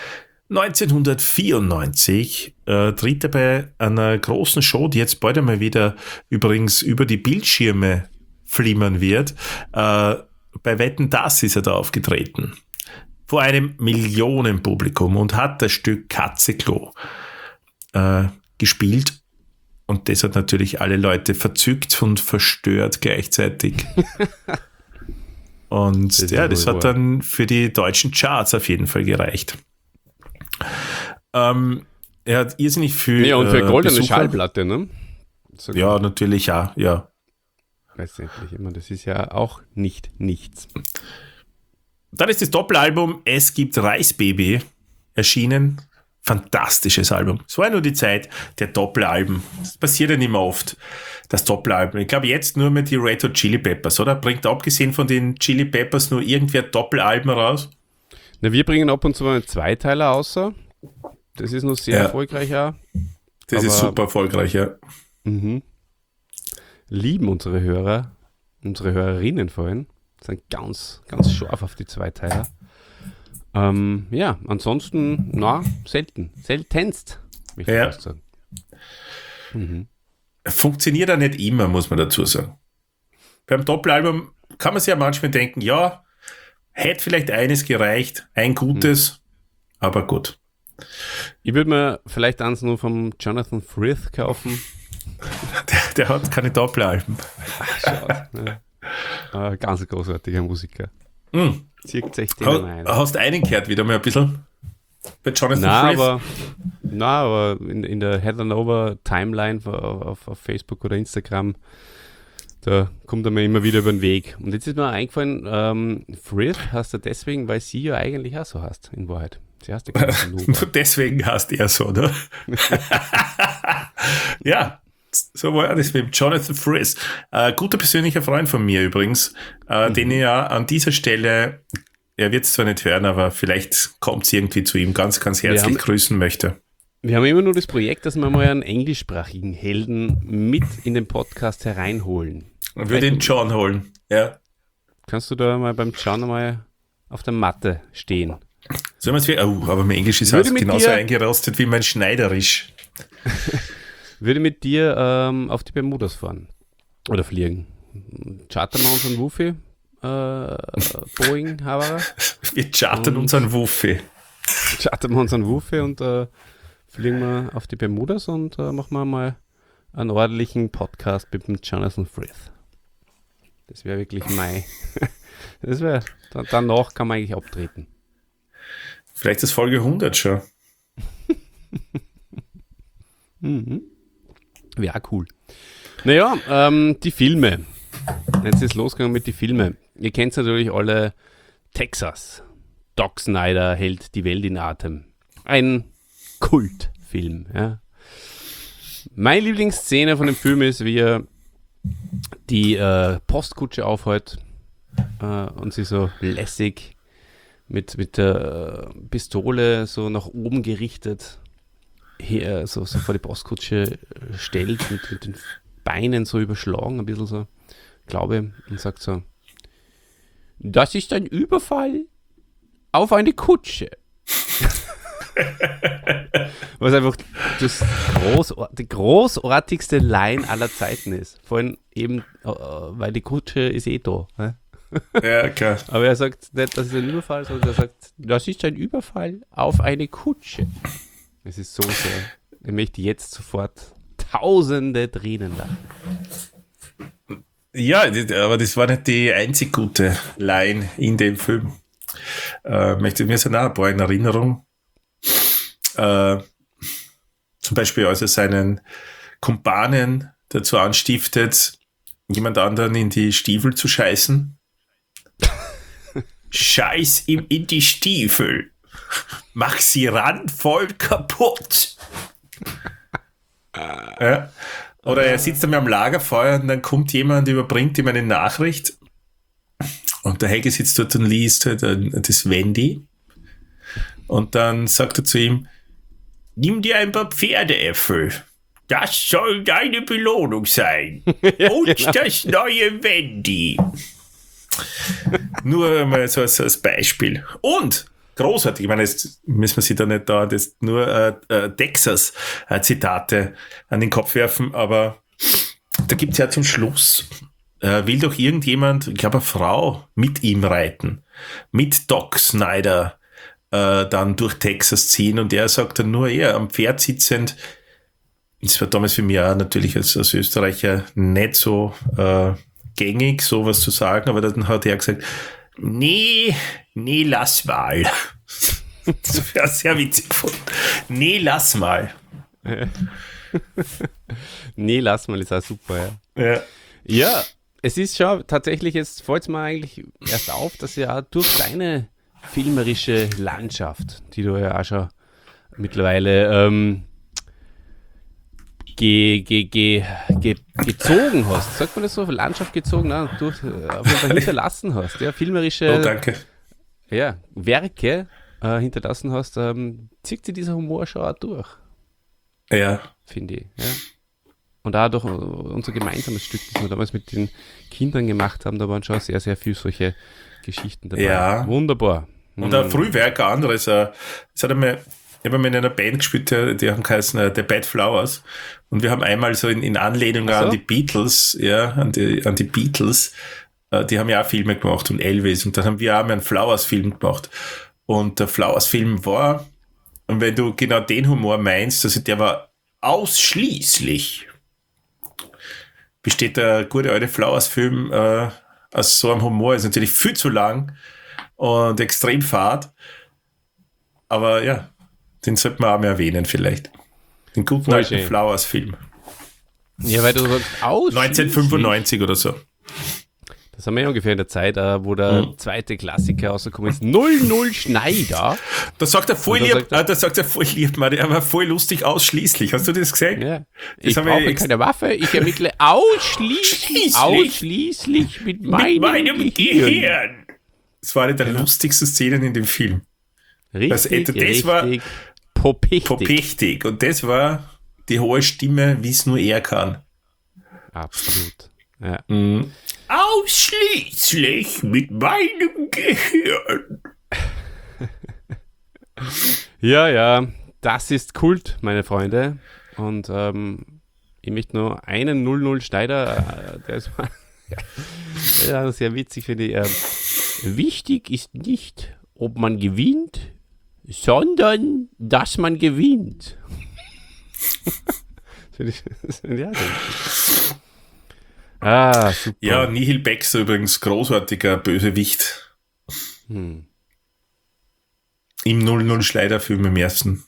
neunzehnhundertvierundneunzig äh, tritt er bei einer großen Show, die jetzt bald einmal wieder übrigens über die Bildschirme flimmern wird. Äh, bei Wetten, das ist er da aufgetreten. Vor einem Millionenpublikum und hat das Stück Katzeklo äh, gespielt. Und das hat natürlich alle Leute verzückt und verstört gleichzeitig. Und das ja, das hat dann für die deutschen Charts auf jeden Fall gereicht. Ähm, er hat irrsinnig viel. Ja, und für äh, goldene Besucher. Schallplatte, ne? So, Ja, natürlich, ja, ja. letztendlich immer. Das ist ja auch nicht nichts. Dann ist das Doppelalbum Es gibt Reisbaby erschienen. Fantastisches Album. Es war nur die Zeit der Doppelalben. Das passiert ja nicht mehr oft, das Doppelalbum. Ich glaube jetzt nur mit die Red Hot Chili Peppers, oder? Bringt abgesehen von den Chili Peppers nur irgendwer Doppelalben raus? Na, wir bringen ab und zu mal einen Zweiteiler außer. Das ist noch sehr Ja. erfolgreich auch. Das ist Aber- super erfolgreich, ja. Mhm. Lieben unsere Hörer, unsere Hörerinnen vorhin, sind ganz, ganz scharf auf die Zweiteiler. Ähm, ja, ansonsten, na, selten. Seltenst, möchte ich Ja. fast sagen. Mhm. Funktioniert auch nicht immer, muss man dazu sagen. Beim Doppelalbum kann man sich ja manchmal denken, ja, hätte vielleicht eines gereicht, ein gutes, aber gut. Ich würde mir vielleicht eins nur vom Jonathan Frith kaufen. Der, der hat keine Doppelalben. Ja. Äh, ganz ein großartiger Musiker. Mhm. Zieht sich den Ha, ein. hast du einen gehört wieder mal ein bisschen? Bei Jonathan Na, Frith? aber, na, aber in, in der Heather Nova Timeline auf, auf, auf Facebook oder Instagram, da kommt er mir immer wieder über den Weg. Und jetzt ist mir eingefallen, ähm, Frith heißt er deswegen, weil sie ja eigentlich auch so heißt, in Wahrheit. Sie heißt ja gar nicht Nova. Deswegen heißt er so, ne? Ja, so war das mit Jonathan Frith. Äh, guter persönlicher Freund von mir übrigens, äh, mhm. den ich ja an dieser Stelle, er wird es zwar nicht hören, aber vielleicht kommt es irgendwie zu ihm, ganz, ganz herzlich haben, grüßen möchte. Wir haben immer nur das Projekt, dass wir mal einen englischsprachigen Helden mit in den Podcast hereinholen. Man würde den John holen, ja. Kannst du da mal beim John mal auf der Matte stehen? Sollen wir es wie, oh, aber mein Englisch ist Würde also mit genauso dir- eingerostet wie mein Schneiderisch. Würde mit dir ähm, auf die Bermudas fahren oder fliegen. Chartern wir unseren Wufi, äh, Boeing, Havara. Wir chartern Und- unseren Wuffi. Chartern wir unseren Wufi und äh, fliegen wir auf die Bermudas und äh, machen wir mal einen ordentlichen Podcast mit dem Jonathan Frith. Das wäre wirklich mein. Das wäre, da, danach kann man eigentlich abtreten. Vielleicht ist Folge hundert schon. Mhm. Wäre auch cool. Naja, ähm, die Filme. Jetzt ist losgegangen mit den Filmen. Ihr kennt natürlich alle Texas. Doc Snyder hält die Welt in Atem. Ein Kultfilm. Ja. Meine Lieblingsszene von dem Film ist, wie er die äh, Postkutsche aufhält äh, und sie so lässig mit, mit der Pistole so nach oben gerichtet her, so, so vor die Postkutsche stellt, mit, mit den Beinen so überschlagen, ein bisschen so, glaube ich, und sagt so: Das ist ein Überfall auf eine Kutsche. Was einfach das großar- die großartigste Line aller Zeiten ist. Vor allem eben, äh, weil die Kutsche ist eh da. Ne? Ja, klar. Aber er sagt nicht, das ist ein Überfall, sondern er sagt, das ist ein Überfall auf eine Kutsche. Es ist so sehr. Ich möchte jetzt sofort tausende Tränen lachen. Ja, die- aber das war nicht die einzig gute Line in dem Film. Äh, möchte mir sind auch ein paar in Erinnerung. Äh, zum Beispiel, als er seinen Kumpanen dazu anstiftet, jemand anderen in die Stiefel zu scheißen. Scheiß ihm in die Stiefel. Mach sie randvoll kaputt. Ja. Oder er sitzt dann am Lagerfeuer und dann kommt jemand, überbringt ihm eine Nachricht. Und der Helge sitzt dort und liest halt das Wendy. Und dann sagt er zu ihm: Nimm dir ein paar Pferdeäpfel. Das soll deine Belohnung sein. Ja, Und genau. das neue Wendy. Nur mal so als, als Beispiel. Und großartig, ich meine, jetzt müssen wir sie da nicht da das nur äh, äh, Texas-Zitate an den Kopf werfen, aber da gibt es ja zum Schluss, äh, will doch irgendjemand, ich glaube eine Frau, mit ihm reiten. Mit Doc Snyder äh, dann durch Texas ziehen und er sagt dann nur, er am Pferd sitzend. Das war damals für mich auch natürlich als, als Österreicher nicht so äh, gängig, sowas zu sagen, aber dann hat er gesagt, nee, nee, lass mal. Das wäre sehr witzig gefunden. Nee, lass mal. Nee, lass mal, ist auch super, ja. Ja. Ja, es ist schon tatsächlich, jetzt fällt es mir eigentlich erst auf, dass ja durch deine filmerische Landschaft, die du ja auch schon mittlerweile ähm, ge, ge, ge, ge, gezogen hast. Sagt man das so? Landschaft gezogen? Nein, durch, äh, auf jeden Fall hinterlassen hast. Ja, filmerische Oh, danke. ja, Werke äh, hinterlassen hast, ähm, zieht sich dieser Humor schon auch durch, Ja. finde ich. Ja. Und auch durch unser gemeinsames Stück, das wir damals mit den Kindern gemacht haben, da waren schon sehr, sehr viele solche Geschichten dabei. Ja. Wunderbar. Und ein Frühwerk, ein anderes. Äh, es hat einmal, ich habe einmal in einer Band gespielt, die, die haben geheißen äh, The Bad Flowers. Und wir haben einmal so in, in Anlehnung Ach so. an die Beatles, ja, an die, an die Beatles, äh, die haben ja auch Filme gemacht und Elvis. Und dann haben wir auch mal einen Flowers-Film gemacht. Und der Flowers-Film war, und wenn du genau den Humor meinst, also der war ausschließlich, besteht der gute alte Flowers-Film äh, aus so einem Humor, ist natürlich viel zu lang und extrem fad. Aber ja, den sollte man auch mehr erwähnen vielleicht. Den guten Voll alten schön. Flowers-Film. Ja, weil du sagst, ausschließlich. neunzehnhundertfünfundneunzig oder so. Das haben wir ja ungefähr in der Zeit, äh, wo der Mhm. zweite Klassiker rausgekommen ist. null null Schneider. Da sagt er voll Und lieb, dann sagt er- ah, da sagt er voll lieb, Mann, er war voll lustig ausschließlich. Hast du das gesehen? Ja. Das Ich haben wir brauche ex- keine Waffe, ich ermittle ausschließlich, Schließlich. ausschließlich mit meinem, Mit meinem Gehirn. Gehirn. Das war eine der lustigsten Szenen in dem Film. Richtig, Das- das richtig, war- popichtig. Popichtig. Und das war die hohe Stimme, wie es nur er kann. Absolut. Ja. Mhm. Ausschließlich mit meinem Gehirn. ja, ja, das ist Kult, meine Freunde. Und ähm, ich möchte nur einen null null Schneider, äh, der ist ja, sehr witzig, finde ich. Ähm, wichtig ist nicht, ob man gewinnt, sondern dass man gewinnt. Das finde ich, das finde ich auch sehr witzig. Ah, super. Ja, Nihil Baxter übrigens großartiger Bösewicht Hm. im null null Schleider-Film im ersten.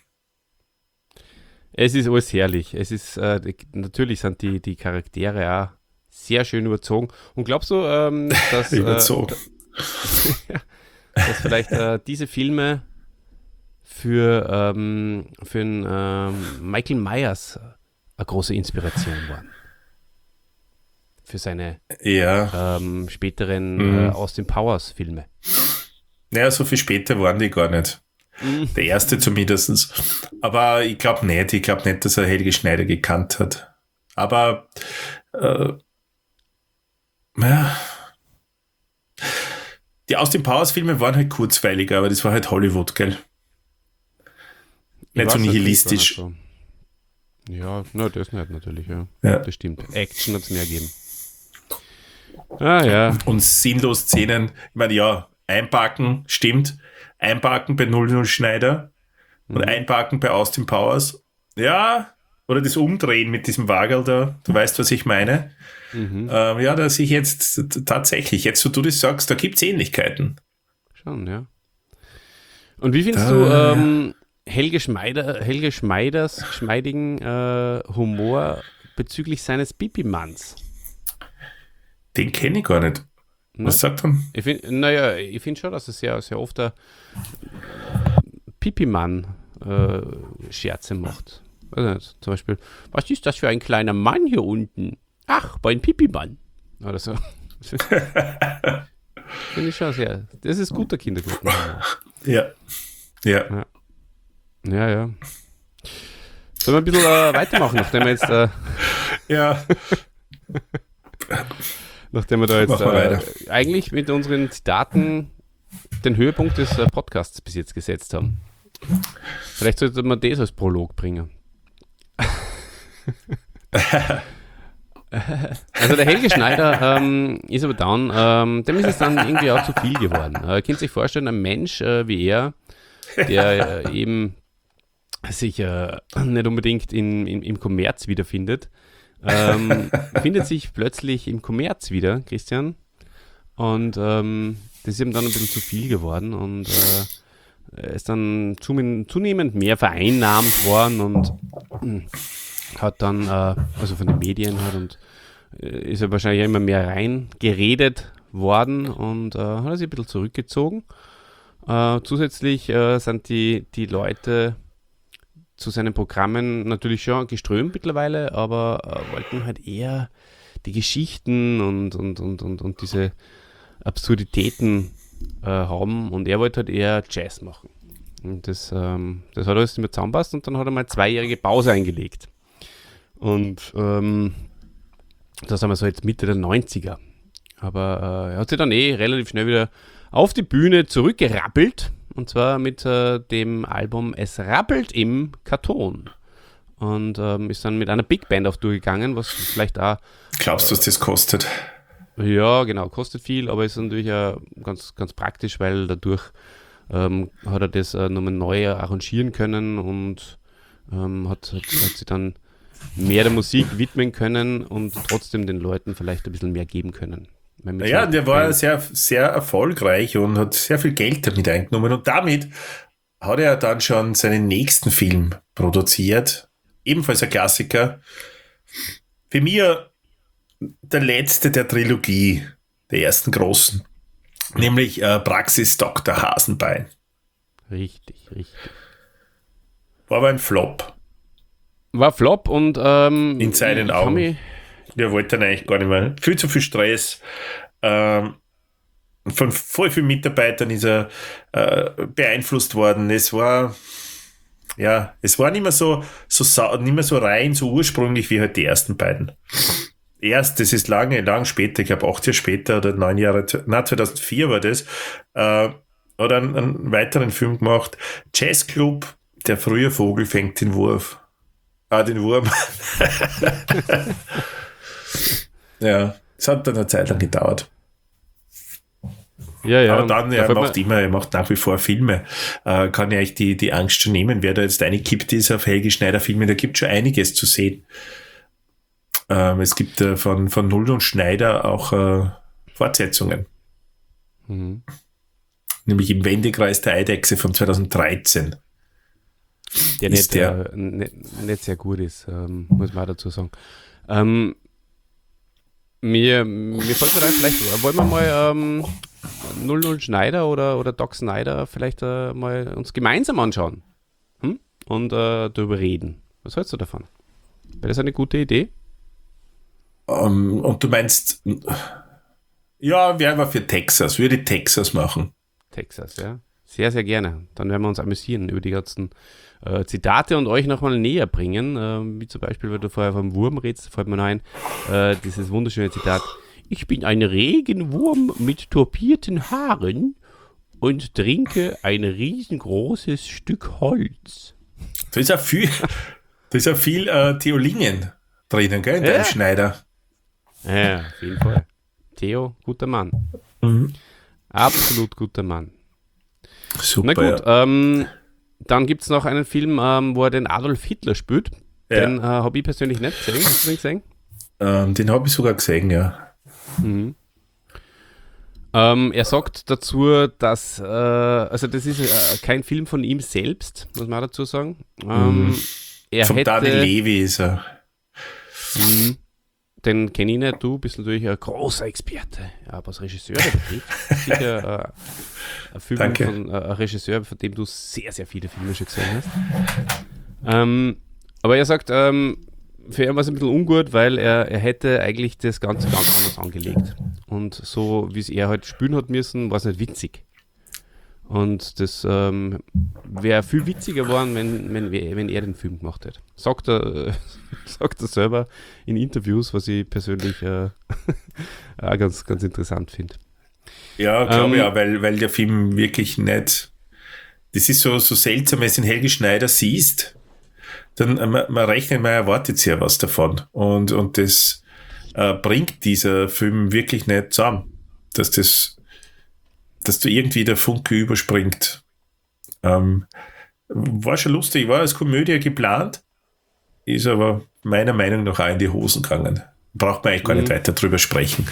Es ist alles herrlich. Es ist, äh, die, natürlich sind die, die Charaktere auch sehr schön überzogen. Und glaubst du, ähm, dass... äh, Überzogen. dass vielleicht äh, diese Filme für, ähm, für einen, ähm, Michael Myers eine große Inspiration waren. Für seine Ja. ähm, späteren Mhm. äh, Austin Powers Filme. Naja, so viel später waren die gar nicht. Der erste zumindest. Aber ich glaube nicht. Ich glaube nicht, dass er Helge Schneider gekannt hat. Aber äh, ja. Die Austin Powers Filme waren halt kurzweiliger, aber das war halt Hollywood, gell? Ich Nicht so weiß, das nihilistisch. ist gar nicht so. Ja, na, das nicht natürlich, ja. Ja. Das stimmt. Action hat es mehr gegeben. Ah ja. Und sinnlos Szenen. Ich meine, ja, einparken, stimmt. Einparken bei null null Schneider und Mhm. einparken bei Austin Powers. Ja, oder das Umdrehen mit diesem Wagel da. Du weißt, was ich meine. Mhm. Ähm, ja, da sehe ich jetzt t- tatsächlich, jetzt wo du das sagst, da gibt es Ähnlichkeiten. Schon, ja. Und wie findest Ah, du ja. ähm, Helge Schmeider, Helge Schmeiders geschmeidigen äh, Humor bezüglich seines Pipi-Manns? Den kenne ich gar nicht. Ne? Was sagt er? Ich find, naja, ich finde schon, dass es sehr, sehr oft der Pipi-Mann äh, Scherze macht. Also nicht, zum Beispiel, was ist das für ein kleiner Mann hier unten? Ach, mein Pipi-Mann. Oder so. Finde ich schon sehr. Das ist guter Kindergartenhumor. Ja. Ja. Ja, ja. Sollen wir ein bisschen äh, weitermachen, nachdem wir jetzt, äh, Ja. nachdem wir da jetzt Machen wir äh, weiter. eigentlich mit unseren Zitaten den Höhepunkt des äh, Podcasts bis jetzt gesetzt haben. Vielleicht sollte man das als Prolog bringen. Also der Helge Schneider ähm, ist aber dann, ähm, dem ist es dann irgendwie auch zu viel geworden. Äh, ihr könnt sich vorstellen, ein Mensch äh, wie er, der äh, eben sich äh, nicht unbedingt in, in, im Kommerz wiederfindet, ähm, findet sich plötzlich im Kommerz wieder, Christian. Und ähm, das ist ihm dann ein bisschen zu viel geworden und äh, er ist dann zunehmend mehr vereinnahmt worden und mh, hat dann, äh, also von den Medien hat und äh, ist er wahrscheinlich immer mehr reingeredet worden und äh, hat er sich ein bisschen zurückgezogen. Äh, zusätzlich äh, sind die, die Leute zu seinen Programmen natürlich schon geströmt mittlerweile, aber äh, wollten halt eher die Geschichten und, und, und, und, und diese Absurditäten äh, haben und er wollte halt eher Jazz machen. Und das, ähm, das hat alles nicht mehr zusammenpasst und dann hat er mal eine zweijährige Pause eingelegt. Und ähm, das haben wir so jetzt Mitte der neunziger. Aber äh, er hat sich dann eh relativ schnell wieder auf die Bühne zurückgerappelt. Und zwar mit äh, dem Album Es rappelt im Karton. Und ähm, ist dann mit einer Big Band auf Tour gegangen, was vielleicht auch, Glaubst du, was das kostet? ja genau, kostet viel, aber ist natürlich auch ganz, ganz praktisch, weil dadurch ähm, hat er das äh, nochmal neu arrangieren können und ähm, hat, hat, hat sich dann mehr der Musik widmen können und trotzdem den Leuten vielleicht ein bisschen mehr geben können. Weil mit Ja, so der war Band- sehr, sehr erfolgreich und hat sehr viel Geld damit eingenommen. Und damit hat er dann schon seinen nächsten Film produziert. Ebenfalls ein Klassiker. Für mich der letzte der Trilogie, der ersten großen. Nämlich äh, Praxis Doktor Hasenbein. Richtig, richtig. War aber ein Flop. War Flop und ähm, In seinen ich kann Augen. mich- Der wollte dann eigentlich gar nicht mehr. Viel zu viel Stress. Ähm, von voll vielen Mitarbeitern ist er äh, beeinflusst worden. Es war, ja, es war nicht mehr so, so, sau- nicht mehr so rein, so ursprünglich wie halt die ersten beiden. Erst, das ist lange, lang später, ich glaube acht Jahre später oder neun Jahre, na zweitausendvier war das, äh, hat einen, einen weiteren Film gemacht. Jazzclub, der frühe Vogel fängt den Wurf. Ah, den Wurm. Ja, es hat dann eine Zeit lang gedauert. ja, ja. Aber dann, Da er fällt mir- macht immer, er macht nach wie vor Filme. Äh, kann ja eigentlich die, die Angst schon nehmen, wer da jetzt reingekippt ist auf Helge Schneider Filme, da gibt schon einiges zu sehen. Ähm, es gibt äh, von, von Null und Schneider auch äh, Fortsetzungen. Mhm. Nämlich im Wendekreis der Eidechse von zweitausenddreizehn. der, ist nicht, der- Äh, nicht, nicht sehr gut ist, ähm, muss man auch dazu sagen. Ähm, mir, mir fällt gerade ein, vielleicht wollen wir mal ähm, null null Schneider oder, oder Doc Snyder vielleicht äh, mal uns gemeinsam anschauen hm? und äh, darüber reden. Was hältst du davon? Wäre das eine gute Idee? Um, und du meinst, ja, wären wir für Texas, würde Texas machen. Texas, ja. Sehr, sehr gerne. Dann werden wir uns amüsieren über die ganzen äh, Zitate und euch nochmal näher bringen. Äh, wie zum Beispiel, weil du vorher vom Wurm redest, fällt mir noch ein, äh, dieses wunderschöne Zitat. Ich bin ein Regenwurm mit turpierten Haaren und trinke ein riesengroßes Stück Holz. Da ist ja viel, da ist ja viel äh, Theolingen drinnen, gell, in deinem Ja. Schneider. Ja, auf jeden Fall. Theo, guter Mann. Mhm. Absolut guter Mann. Super, Na gut, ja. ähm, dann gibt es noch einen Film, ähm, wo er den Adolf Hitler spielt. Ja. Den äh, habe ich persönlich nicht gesehen. Hast du den gesehen? Ähm, den habe ich sogar gesehen, ja. Mhm. Ähm, er sagt dazu, dass, äh, also das ist äh, kein Film von ihm selbst, muss man auch dazu sagen. Ähm, Mhm. er Vom hätte, Daniel Levy ist er. Mhm. Den kenne ich nicht, du bist natürlich ein großer Experte, ja, was Regisseure betrifft. Sicher äh, ein Film Danke. von äh, ein Regisseur, von dem du sehr, sehr viele Filme schon gesehen hast. Ähm, aber er sagt, ähm, für ihn war es ein bisschen ungut, weil er, er hätte eigentlich das Ganze ganz anders angelegt. Und so, wie es er halt spielen hat müssen, war es nicht witzig. Und das ähm, wäre viel witziger geworden, wenn, wenn, wenn er den Film gemacht hätte. Sagt er, äh, sagt er selber in Interviews, was ich persönlich äh, auch ganz, ganz interessant finde. Ja, glaube ich Ähm, auch, weil, weil der Film wirklich nicht. Das ist so, so seltsam, wenn du den Helge Schneider siehst, dann äh, man, man rechnet, man erwartet sehr was davon. Und, und das äh, bringt dieser Film wirklich nicht zusammen. Dass das, dass da irgendwie der Funke überspringt. Ähm, war schon lustig, war als Komödie geplant, ist aber meiner Meinung nach auch in die Hosen gegangen. Braucht man eigentlich gar nicht Mhm. weiter drüber sprechen.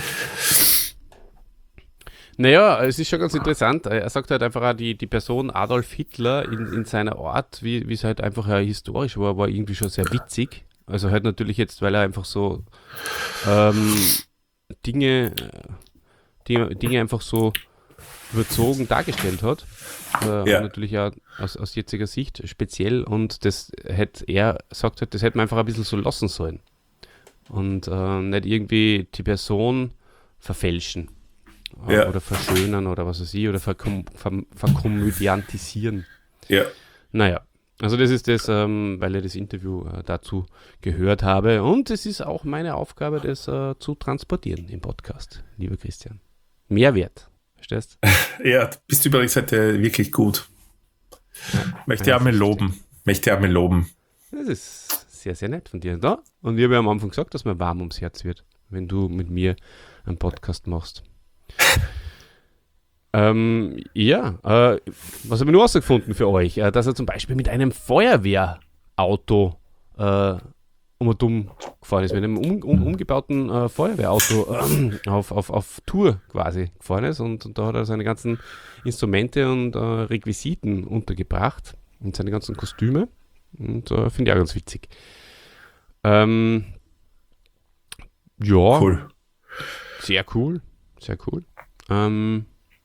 Naja, es ist schon ganz interessant. Er sagt halt einfach auch, die, die Person Adolf Hitler in, in seiner Art, wie wie es halt einfach ja historisch war, war irgendwie schon sehr witzig. Also halt natürlich jetzt, weil er einfach so ähm, Dinge, äh, Dinge, Dinge einfach so überzogen dargestellt hat. Äh, Ja. und natürlich ja aus, aus jetziger Sicht speziell. Und das hätte er sagt halt, das hätte man einfach ein bisschen so lassen sollen. Und äh, nicht irgendwie die Person verfälschen. Äh, Ja. Oder verschönern oder was weiß ich. Oder verkom ver verkomödiantisieren. Ja. Naja, also das ist das, ähm, weil ich das Interview äh, dazu gehört habe. Und es ist auch meine Aufgabe, das äh, zu transportieren im Podcast, lieber Christian. Mehrwert, verstehst? Ja, bist du übrigens heute wirklich gut. Möchte ja mal loben. Möchte ja mal loben. Das ist sehr, sehr nett von dir. Da? Und ich habe ja am Anfang gesagt, dass mir warm ums Herz wird, wenn du mit mir einen Podcast machst. ähm, ja, äh, was habe ich nur herausgefunden für euch? Äh, dass er zum Beispiel mit einem Feuerwehrauto äh, um und um gefahren ist, mit einem um, um, umgebauten äh, Feuerwehrauto äh, auf, auf, auf Tour quasi gefahren ist und, und da hat er seine ganzen Instrumente und äh, Requisiten untergebracht und seine ganzen Kostüme und äh, finde ich auch ganz witzig. Ähm, ja, Cool. sehr cool, sehr cool. Ähm,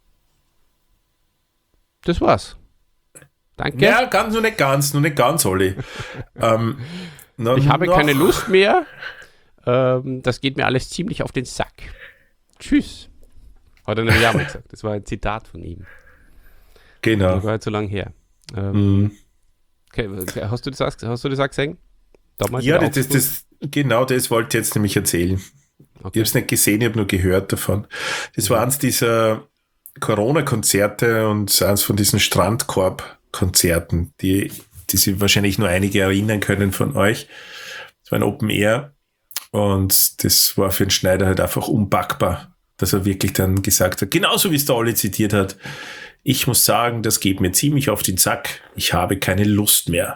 das war's. Danke. Ja, ganz, nur nicht ganz, nur nicht ganz, Olli. ähm, na, Ich habe noch- keine Lust mehr. Ähm, das geht mir alles ziemlich auf den Sack. Tschüss. Hat er nämlich auch mal gesagt. Das war ein Zitat von ihm. Genau. Das war jetzt so lange her. Ähm, Mhm. okay, hast, du das, auch- hast du das auch gesehen? Damals Ja, in das, das, das, genau das wollte ich jetzt nämlich erzählen. Ich Okay. habe es nicht gesehen, ich habe nur gehört davon. Das war eins dieser Corona-Konzerte und eins von diesen Strandkorb-Konzerten, die, die sich wahrscheinlich nur einige erinnern können von euch. Es war ein Open Air und das war für den Schneider halt einfach unpackbar, dass er wirklich dann gesagt hat, genauso wie es der Olli zitiert hat, ich muss sagen, das geht mir ziemlich auf den Sack, ich habe keine Lust mehr.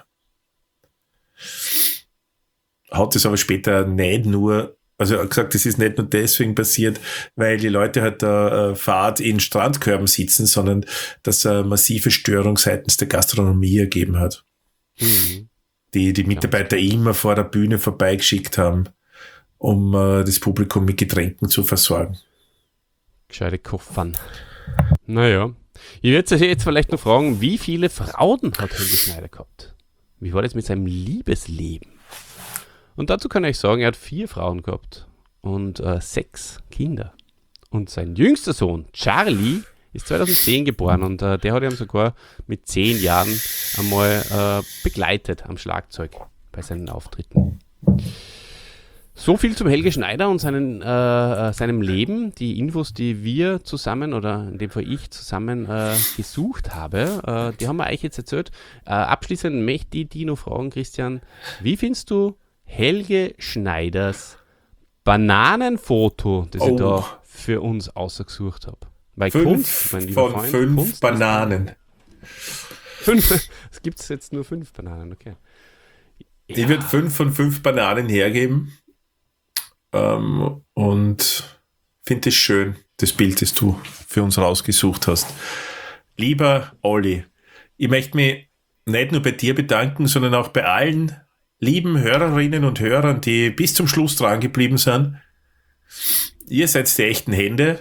Hat es aber später nicht nur, also er hat gesagt, das ist nicht nur deswegen passiert, weil die Leute halt da äh, Fahrt in Strandkörben sitzen, sondern dass er massive Störung seitens der Gastronomie ergeben hat. Mhm. Die die Mitarbeiter immer vor der Bühne vorbeigeschickt haben, um äh, das Publikum mit Getränken zu versorgen. Gescheite Koffern. Naja. Ich werde euch jetzt vielleicht noch fragen, wie viele Frauen hat Helge Schneider gehabt? Wie war das mit seinem Liebesleben? Und dazu kann ich euch sagen, er hat vier Frauen gehabt und äh, sechs Kinder. Und sein jüngster Sohn, Charlie, ist zweitausendzehn geboren und äh, der hat ihn sogar mit zehn Jahren einmal äh, begleitet am Schlagzeug bei seinen Auftritten. So viel zum Helge Schneider und seinen, äh, seinem Leben. Die Infos, die wir zusammen, oder in dem Fall ich zusammen äh, gesucht habe, äh, die haben wir euch jetzt erzählt. Äh, abschließend möchte ich dich noch fragen, Christian, wie findest du Helge Schneiders Bananenfoto, das oh. ich da für uns ausgesucht habe? Weil fünf Kunst, mein lieber von Freund, fünf Kunst Bananen. Fünf? Es gibt jetzt nur fünf Bananen, okay. Ja. Ich würde fünf von fünf Bananen hergeben. Ähm, und finde es schön, das Bild, das du für uns rausgesucht hast. Lieber Olli, ich möchte mich nicht nur bei dir bedanken, sondern auch bei allen lieben Hörerinnen und Hörern, die bis zum Schluss dran geblieben sind. Ihr seid die echten Hände.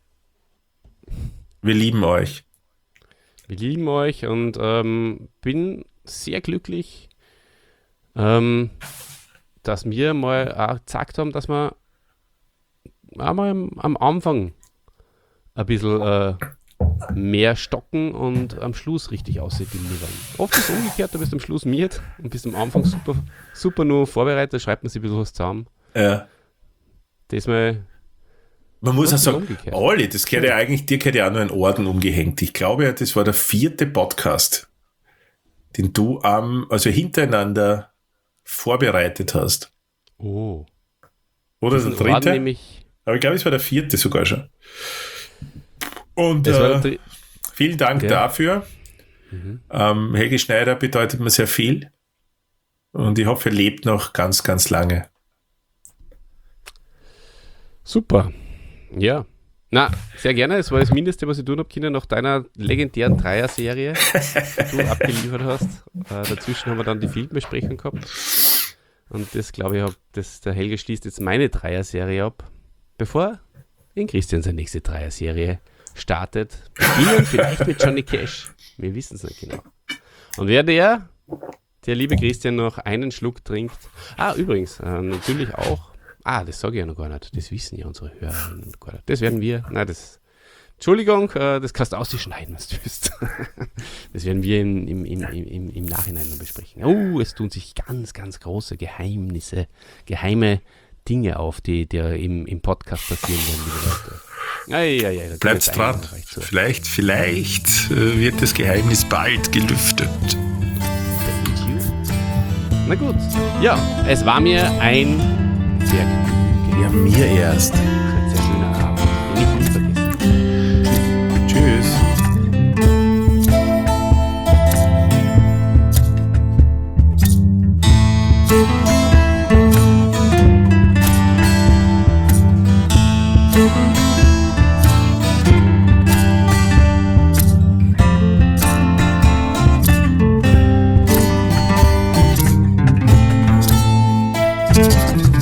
Wir lieben euch. Wir lieben euch und ähm, bin sehr glücklich, ähm, dass wir mal auch gesagt haben, dass wir einmal am, am Anfang ein bisschen äh, mehr stocken und am Schluss richtig ausdelivern. Oft ist es umgekehrt, du bist am Schluss miert und bist am Anfang super, super nur vorbereitet, schreibt man sich ein bisschen was zusammen. Ja. Diesmal man muss auch sagen, Olli, das gehört ja eigentlich, dir gehört ja auch nur ein Orden umgehängt. Ich glaube ja, das war der vierte Podcast, den du am, also hintereinander vorbereitet hast. Oh. Oder der dritte? Nämlich, aber ich glaube, es war der vierte sogar schon. Und äh, vielen Dank ja. dafür. Mhm. Ähm, Helge Schneider bedeutet mir sehr viel. Und ich hoffe, er lebt noch ganz, ganz lange. Super. Ja. Na, sehr gerne. Es war das Mindeste, was ich tun habe können, nach deiner legendären Dreier-Serie, die du abgeliefert hast. Äh, dazwischen haben wir dann die Filmbesprechung gehabt. Und das, glaube ich, hab, das, der Helge schließt jetzt meine Dreier-Serie ab, bevor in Christian seine nächste Dreier-Serie startet. Beginnen vielleicht mit Johnny Cash. Wir wissen es nicht genau. Und wer der, der liebe Christian, noch einen Schluck trinkt. Ah, übrigens, äh, natürlich auch. Ah, das sage ich ja noch gar nicht. Das wissen ja unsere Hörer noch gar nicht. Das werden wir, nein, das, Entschuldigung, äh, das kannst du ausschneiden, was du willst. Das werden wir im, im, im, im, im Nachhinein noch besprechen. Oh, es tun sich ganz, ganz große Geheimnisse, geheime Dinge auf, die, die im, im Podcast passieren werden, liebe Leute. Ei, ei, ei, bleibt dran. Vielleicht, vielleicht äh, wird das Geheimnis bald gelüftet. Na gut. Ja, es war mir ein sehr Glück. Ja, mir erst. Ein sehr schöner Abend. Nicht nie vergessen. Tschüss. Thank you.